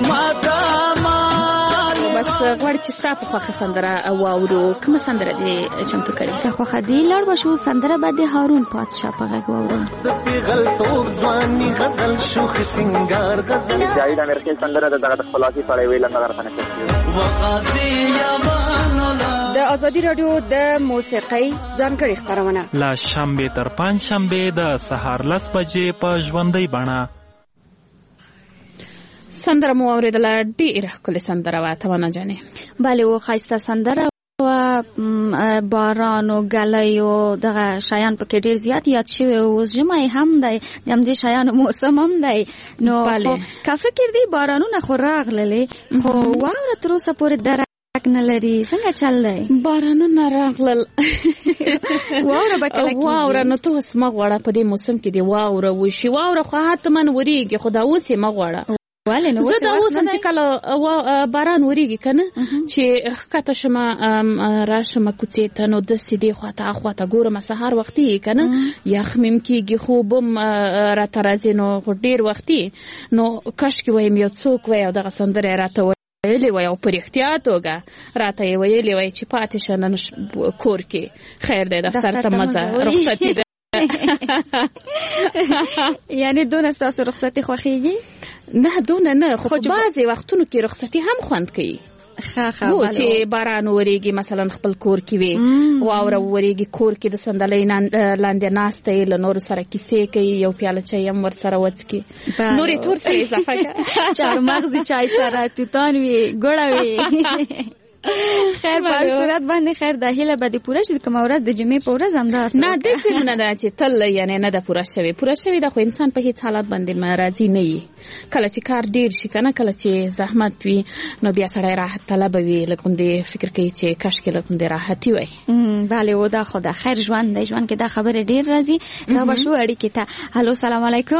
تامه بس غواړي چې ستا په خوښه سندره واورو. کومه سندره دې چمتو کړې؟ که خوښه دې لاړ به شو سندره به د هارون پادشاه په غږ واورو. د پیغلتوب ځواني غزل شوخ سنگار غزل جاوید امیر سندره دغه د خلاصي پړې ویل نه غرفنه کوي. وقاسي یمانولا د ازادي رادیو د موسیقۍ ځانګړي خبرونه لا شنبه تر پنځ شنبه د سهار 10 بجې په ژوندۍ بڼه. سندره مو اوریدله، ډېره ښکلې سندره وه تمنا جانې. بله و ښایسته سندره و، باران و ګلی و دغه شیان پکې ډېر زیات یاد شوي. اوس ژمی هم دی، د همدې شیانو موسم هم دی. نو که فکر دی بارانونه خو راغللې، خو واوره تر اوسه پورې نه لري. څنګه چل دی؟ بارانونه راغلل واوره به کله کېږي؟ واوره نو ته اوس مه غواړه په دې موسم کې دې واوره وشي. واوره خو حتما ورېږي، خو دا اوس یې مه غواړه. زه دا اوس هم چې کله باران ورېږي که نه، چې ښکته شمه راشمه کوڅې ته، نو داسې دې خواته هاخواته ګورم، سهار وختي یې که نه، یخ مې هم کېږي، خوب هم راته راځي، نو خو ډېر وختي. نو کاشکې وایم یو څوک وی او دغه سندره یې راته ویلې وی او په رښتیا توګه راته یې ویلې وی چې پاتې شه نن کور کې، خیر دی دفتر ته مزه رخصتي ده. یعنې دونه ستاسو رخصتي خوښېږي؟ نه دونه نه، خو بعضې وختونو کې رخصتي هم خوند کوي. هو چې باران ورېږي مثلا خپل کور کې وي، واوره ورېږي کور کې د صندلۍ لاندې ناسته یې له نورو سره کیسې کوي، یو پیاله چای هم ورسره وڅکي، نور یې تور څه اضافه کړه، چارمغزي چای سره توتان وي، ګوړه وي. خیر په هر صورت باندې خیر د هیله به دې پوره شي. کومه ورځ د جمعې په ورځ همداسې نه داسې نه ده چې تل یعنې نه ده پوره شوې. پوره شوې ده خو انسان په هېڅ حالت باندې راضي نه وي. کله چې کار ډېر شي که نه، کله چې زحمت وي، نو بیا سړی راحت طلبه وي، لږ غوندې فکر کوي چې کاشکې لږ غوندې راحتي وی. بله و دا خو د خیر ژوند دی، ژوند کې دا خبرې ډېر راځي. دا به شو اړیکې ته. هلو سلام علیکم.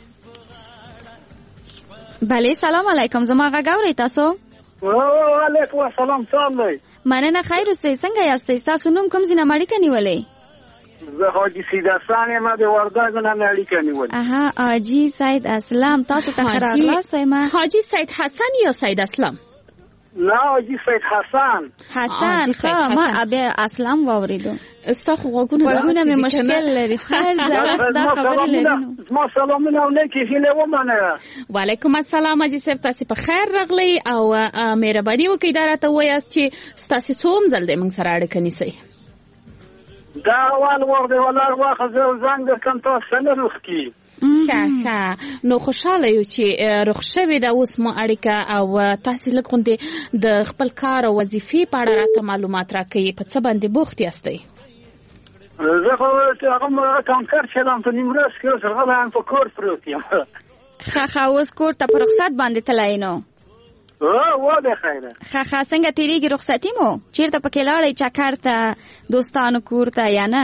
بله سلام علیکم، زما غږ اورئ تاسو؟ وعلیکم السلام. څنګه دی؟ مننه خیر اوسئ. څنګه یاستئ؟ ستاسو نوم کوم ځای نه اړیکه نیولې؟ زه حاجي سید اسلام یم، د وردګ نه اړیکه نیولې. حاجي سید اسلام، تاسو ته ښه راغلاست. حاجي سید حسن یا سید اسلام؟ نه حاجي سید حسن. حسن ښه، ما بیا اسلام واورېدو. ستا خو غوږونه مې مشکل لري. خیر دا خبرې لري. زما سلامونه او نیکې هیلې ومنه. وعلیکم السلام حاجي صاحب، تاسې په خیر راغلی او مهرباني وکړئ دا راته ووایاست چې ستاسې څوم ځل دی موږ سره اړیکه نیسئ؟ دا اول وخت دی ولاړ واخه زه زنګ درکم تاسو نه روغ کی ښه نو خوشاله یو چې روغ شوې ده اوس مو اړیکه او تاسو لږ غوندې د خپل کار او وظیفې په اړه راته معلومات راکړئ په څه باندې بوخت یاستئ زه خو هغه کانکر چلم په نیمروز کې اوس هغه هم په کور پروت یم ښه اوس کور ته په رخصت باندې تللی نو واده خیره ښه څنګه تیریږي رخصتي مو چیرته پکې لاړئ چکر ته دوستانو کور ته یا نه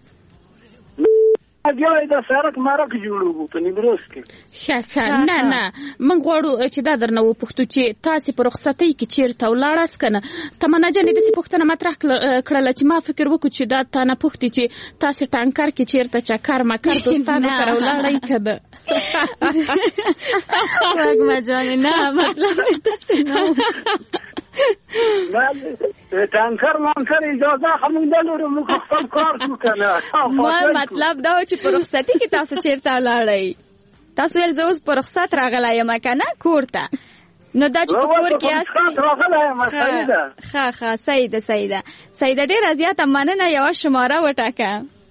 بیا د سړک مرک جوړو په نیمروز کې ښه نه موږ غواړو چې دا درنه وپوښتو چې تاسې په رخصتۍ کې چیرته ولاړاست که نه تمنا جانې داسې پوښتنه مطرح کړله چې ما فکر وکړو چې دا تا نه پوښتي چې تاسې ټانکر کې چیرته چکر مکر دوستانو سره ولاړئ که نه وږمه جانې نه مطلب داسې نه ټانکر مانکر اجازه خمون دلورو موږ خپل کار کوو که نه مطلب دا و چې په رخصتي کې تاسو چیرته ولاړئ تاسو ویل زه اوس په رخصت راغلی یم که نه کور ته نو دا چې په کور کې یاستئ ښه صحیح ده ډېره زیاته مننه یوه شماره وټاکه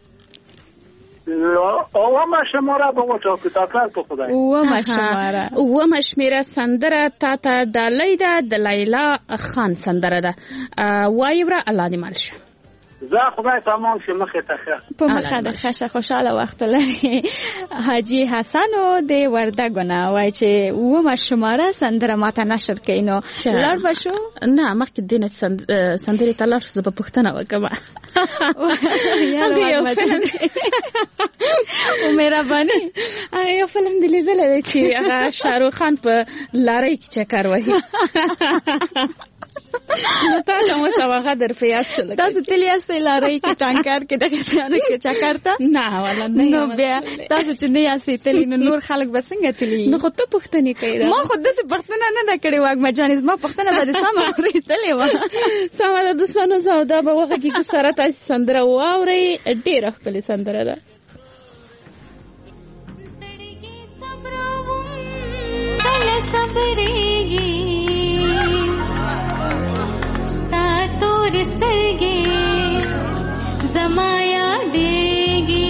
اومه شماره به وټاکو تاکل په خدای اومه شمېره سندره تا ته ډالۍ ده د لیلا خان سندره ده وایې وره الله دې مل شه زه خدای تمام شي مخې ته ښه په مخه د ښه خوشحاله وخت لري حاجي حسنو د وردګو نه وایي چې اومه شماره سندره ماته نشر کوي نو لاړ به شو نه مخکې دې نه سندرې ته لاړ شو زه به پوښتنه وکړم مهرباني یو فلم دې لیدلی دی چې هغه شاهرخ خان په لارۍ کې چکر وهي نو تا ته مو سوغه در په یاد شو تاسو تللی یاستئ لارۍ کې ټانکر کې دغه شیانو کې چکر ته نه والا نه نو بیا تاسو چې نه یاستئ تللی نو نور خلک به څنګه تللی نو خو ته پوښتنې کوي ما خو داسې پوښتنه نه ده کړې وږمه جانې زما پوښتنه به دې سمه اورېدلې وه سمه ده دوستانو سودا به وغږېږو سره تاسې سندره واورئ ډېره ښکلې سندره ده तोर सरगे जमाया देगी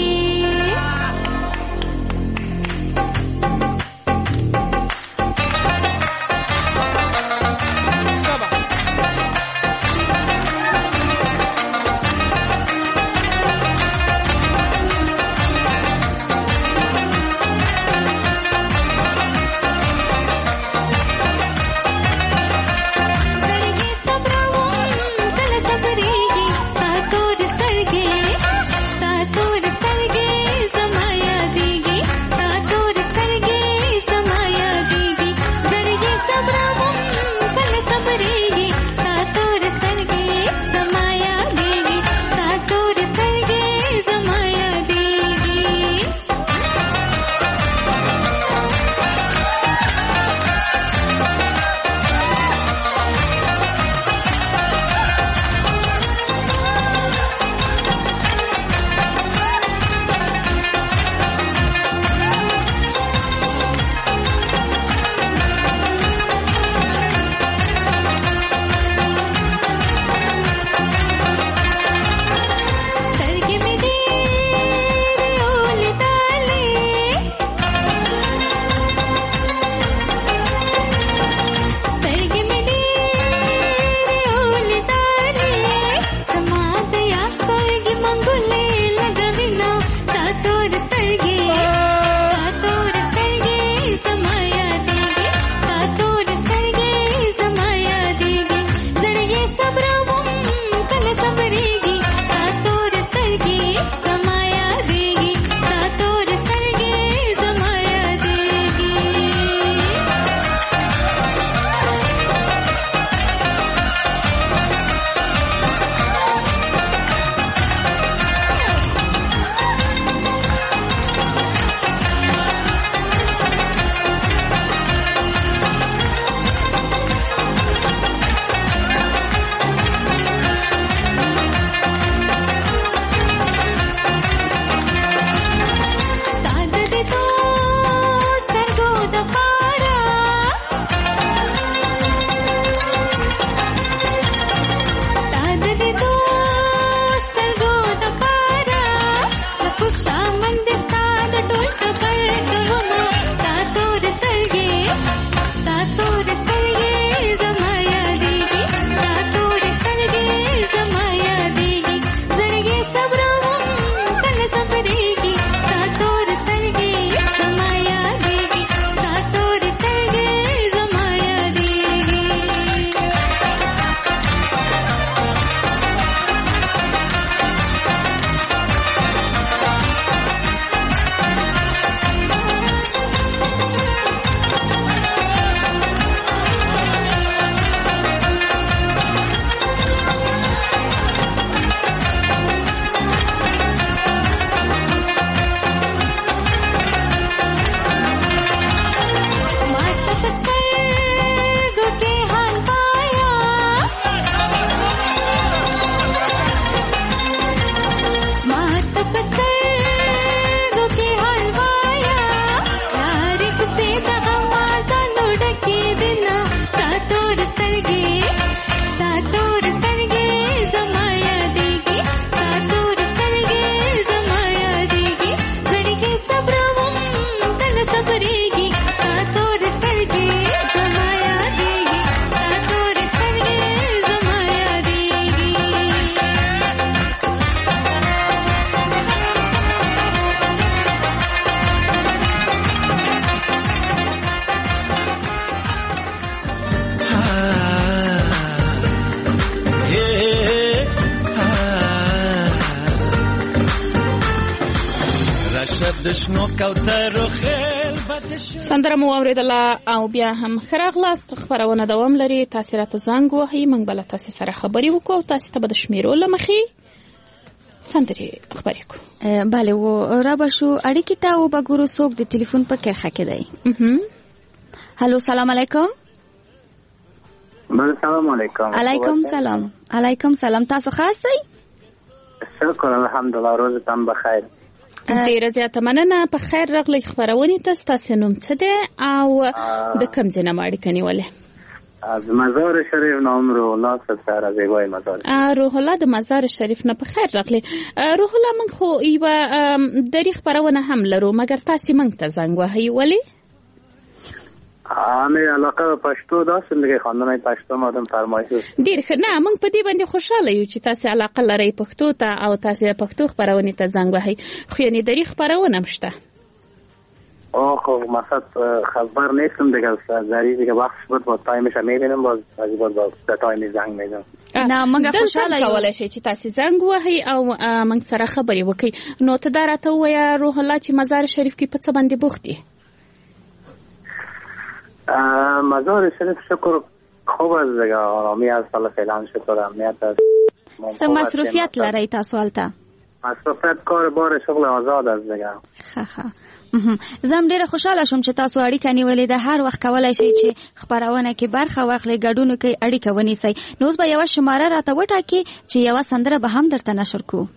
سندره مو اوریدله او بیا هم ښه راغلاست. خپرونه دوام لري. تاسې راته زنګ ووهئ، موږ به له تاسې سره خبرې وکړو او تاسې ته به د شمیرو له مخې سندرې خبرې کړو. بله و را به شو اړیکې ته و به ګورو څوک د تلیفون په کرښه کې دی. هلو سلام علیکم. سلام علیکم. علیکم سلام. علیکم سلام. تاسو خاص دی؟ شکر الحمدلله، روزتان بخیر. ډیره زیاته مننه. په خیر راغلی خپرونې ته. ستاسې نوم څه دی او د کوم ځای نه مو اړیکه نیولې؟ از مزار شریف نام روح الله سره زیبای مزار. روح الله د مزار شریف نه په خیر راغلی. روح الله موږ خو یوه دري خپرونه هم لرو، مګر تاسې موږ ته زنګ وهئ. ولې؟ مې علاقه پښتو دا څنګه خواندنې پښتو مادم فرمایش. ډیر ښه. نه موږ په دې باندې خوشاله یو چې تاسې علاقه لرئ پښتو ته او تاسې پښتو خپرونې ته زنګ وهئ. خو یعنې دري خپرونه هم شته؟ خب مقصد خبر نیستم دیگه زری دیگه وقت بود با تایمش میبینم باز از باز با تایم زنگ میزنم. نه موږ خوشاله یو کولای شي چې تاسو زنګ وهئ او موږ سره خبرې وکړئ. نو ته دا راته ووایه روح الله چې مزار شریف کې په څه باندې بوخت یې؟ مزار شریف شکر خوب است دیگه، آرامی است. حالا فعلا شکر امنیت است. څه مصروفیت لرئ تاسو هلته؟ مصروفیت کار بار شغل آزاد است دیگه. ښه. زم ډیره خوشاله شوم چې تاسو اړیکه نیولې ده. هر وخت کولای شئ چې خبرونه کې برخه واخلئ، ګډون کې اړیکه ونیسئ. نو اوس به یوه شماره راته وټاکئ چې یوه سندره به هم درته نشر کړو.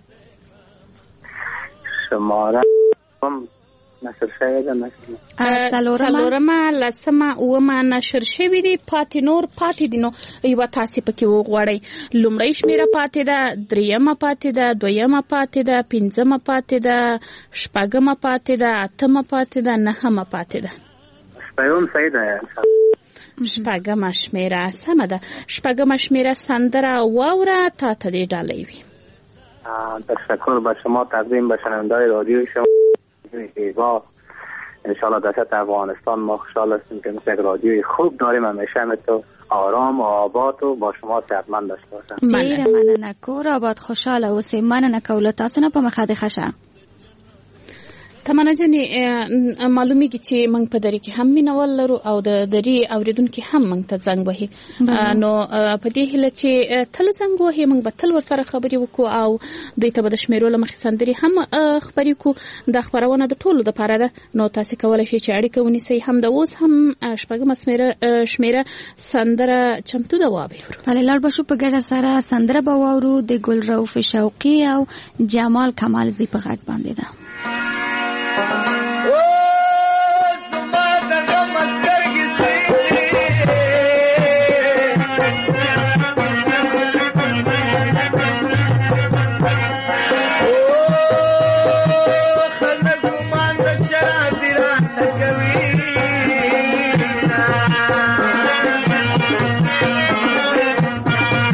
شماره نشر شوی ده؟ څلورمه، لسمه، اوومه نشر شوي دي. پاتې نور پاتې دي. نو یوه تاسې پکې وغواړئ. لومړی شمیره پاتې ده، دریمه پاتې ده، دویمه پاتې ده، پنځمه پاتې ده، شپږمه پاتې ده، اتمه پاتې ده، نهمه پاتې ده. شپږم صحیح ده. شپږمه شمیره سمه ده. شپږمه شمیره سندره واوره تا ته دې ډالۍ وي. تشکر به شما. تقدیم به شنونده‌های رادیو شما زیبا. انشالله در سطح افغانستان ما خوشحال هستیم که مثل یک رادیوی خوب داریم، همیشه تو آرام و آباد و با شما صحتمند داشته باشم. ډیره مننه. کور آباد خوشحاله اوسئ. مننه کوله تاسو نه په مخه دې ښه شه. تمنا جانې معلومیږي چې موږ په دري کې هم مینوال لرو او د دري اوریدونکي هم موږ ته زنګ وهي. نو په دې هیله چې تل زنګ وهي موږ به تل ورسره خبرې وکړو او دوی ته به د شمیرو له مخې سندرې هم خبرې کړو. دا خپرونه د ټولو دپاره ده. نو تاسې کولی شئ چې اړیکه ونیسئ. هم د اوس هم شپږمه شمیره سندره چمتو ده. واورو. بله لاړ به شو په ګډه سره سندره به واورو د ګلرؤف شوقي او جمال کمالزي په غږ باندې ده.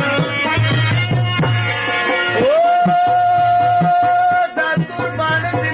Bye.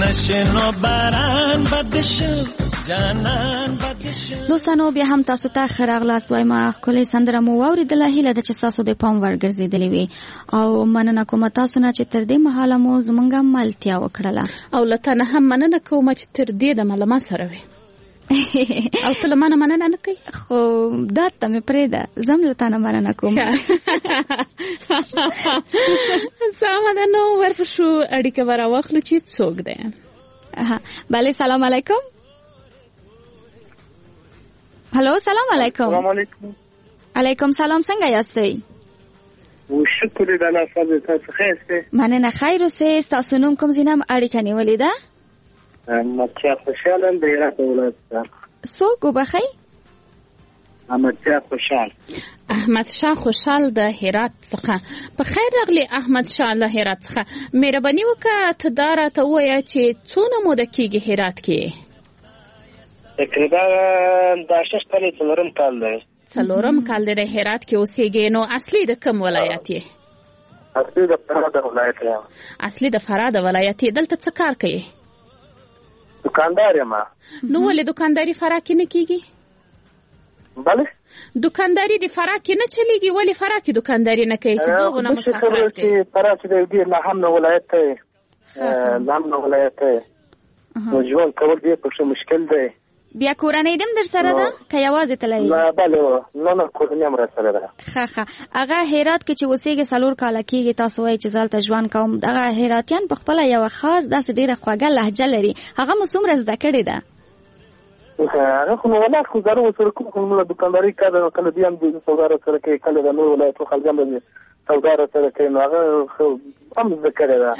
نشنو باران بدشو جانان بدشو. دوستانو بیا هم تاسو ته ښه راغلاست وایم. ښکلې سندره مو واورېدله. هیله ده چې ستاسو د پام وړ ګرځېدلې وي او مننه کوم تاسو نه چې تر دې مهاله مو زموږ ملتیا وکړله او له تا نه هم مننه کوم چې تر دې دمه له ما سره وې. او ته له ما نه مننه نه کوې؟ خو دا ته مې پرېږده، زه هم له تا نه مننه کوم. سمه ده، نو ورپسې اړیکه به راواخلو چې څوک دی. بله، سلام علیکم. هلو، سلام علیکم. سلام علیکم. علیکم سلام، څنګه یاستئ؟ شکر د الله فضل، تاسو ښه یاستئ؟ مننه، خیر اوسئ. ستاسو نوم کوم ځای نه اړیکه نیولې ده؟ احمدشاه خوشحال د هرات ولایت څخه. څوک وبخئ؟ احمدشاه خوشحال. احمدشاه خوشحال د هرات څخه. په خیر راغلی احمدشاه له هرات څخه. مهرباني وکړه ته دا راته ووایه چې څونه موده کېږي هرات کې؟ تقریبا دا 6 کال 4 کال دی. 4 کال دی د هرات کې اوسېږي. نو اصلي د کوم ولایت یې؟ اصلي د فراه ولایت یم. اصلي د فراه ولایت یې. دلته څه کار کوي؟ دکاندار یم. نو ولې دکانداري فراه کې نه کېږي؟ بله، دکانداري د فراه کې نه چلیږي. ولې فراه کې دکانداري نه کوي چې دغونه مسافرات دي؟ فراه چې ډېر ناامنه ولایت دی، ناامنه ولایت دی، نو ژوند کول ډېر پکې مشکل دی. بیا کورنۍ دم در سره ده که یوازې تللی؟ نه، بله، نه کورنۍ هم را سره ده. ښه. هغه هرات کې چې اوسېږي 4 کاله کېږي، تاسو وایئ چې زه هلته ژوند کوم. دغه هراتیان په خپله یوه خاص داسې ډېره خوږه لهجه لري. هغه مو څومره زده کړې ده؟ هغه خو نو ولایت خو ضرور ورسره کوم، خو موږ دکانداري کار کله بیا هم د سودار سره کوي، کله د نور ولایتو خلک هم د سودار سره کوي، نو هغه هم زده کړې ده.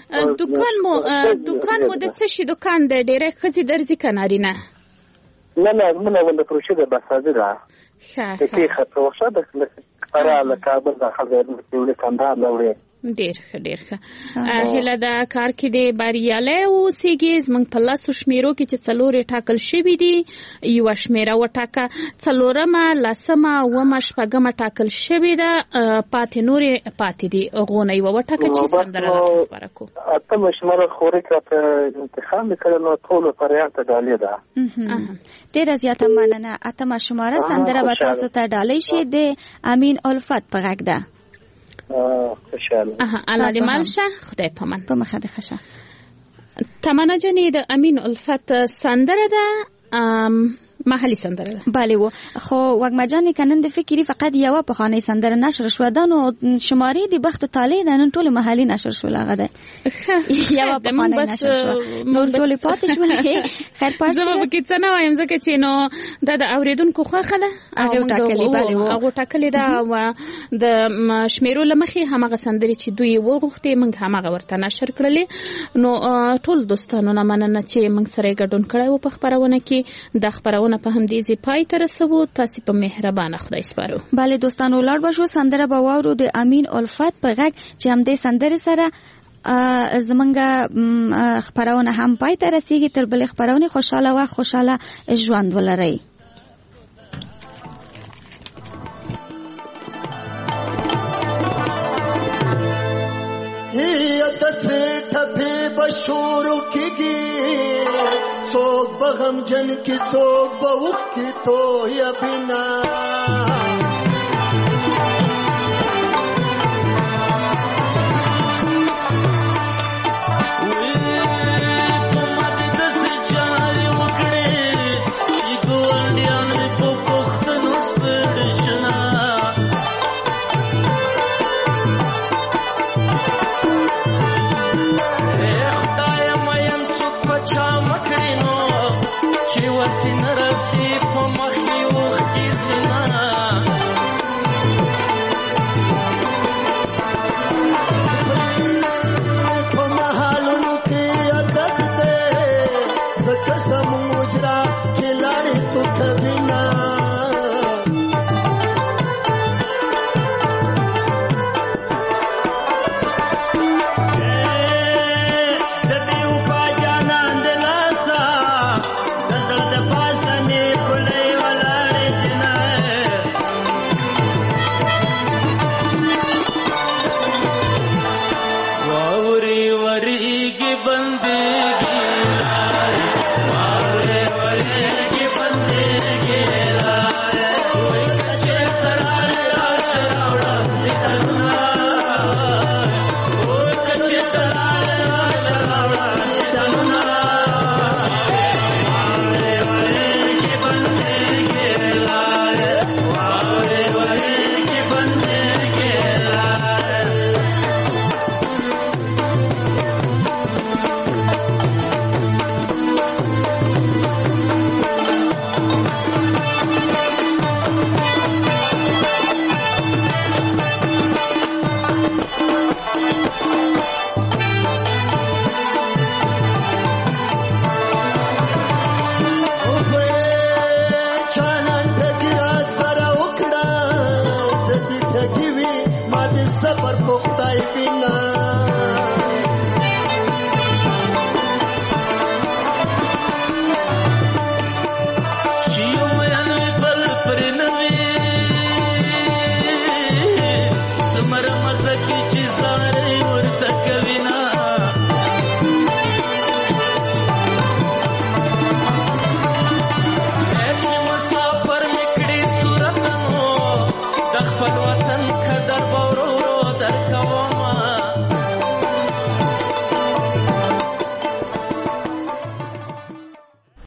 دکان مو د څه شي دکان دی؟ ډېری ښځې درځي که نارینه؟ نه، مونه ولې فروشي ده، بسازي ده. ښه کې خطه وښه د فراه له کابل د خلک د کندهار لوري. ډېر ښه. هیله ده کار کې دې بریالی اوسېږي. زموږ په لسو شمېرو کې چې 4 ټاکل شوي دي، یوه شمېره وټاکه. 4مه، 10مه، 9مه، 10مه ټاکل شوې ده، پاتې نورې پاتې دي. غونه یوه وټاکه چې سندره راته خپره کړو. 8مه شمېره خوري که په انتخاب مې کړې، نو ټولو فریاد ته ډالۍ ده. ډېره زیاته مننه. 8مه شماره سندره به تاسو ته ډالۍ شي. د امین الفت په غږ ده. خوشحاله. الله دې مل شه. خدای پامان. په مخه دې ښه شه. تمنا جانې د امین الفت سندره ده، محلي سندره ده. بله و. خو وږمه جانې که نن د فکري فقط یوه پخوانۍ سندره نشر شوه، دا نو شمارې د بخت طالع ده، نن ټولې محلي نشر شول. هغه ده یوه پخوانۍ نشر شوه، نور ټولې پاتې شولې. خیر پاتې زه به پکې څه نه وایم، ځکه چې نو دا د اورېدونکو خوښه ده. هغې ټاکلې ده او د شمېرو له مخې همغه سندرې چې دوی وغوښتې موږ همغه ورته نشر کړلې. نو ټول دوستانو نه مننه چې موږ سره یې ګډون کړی و په خپرونه کې. د خپرونه په همدې ځای پای ته رسوو. تاسې په مهربانه خدای سپارو. بله دوستانو، ولاړ به شو. سندره به واورو د امین الفت په غږ چې همدې سندرې سره زمونږ خپرونه هم پای ته رسیږي. تر بلې خپرونې خوشحاله وخت، خوشحاله ژوند ولرئ. دسې ټپې به شروع کېږي، څوک به غمجن کې، څوک به اوښکې تویه بنا. वरी वरी की बंदगी سپینا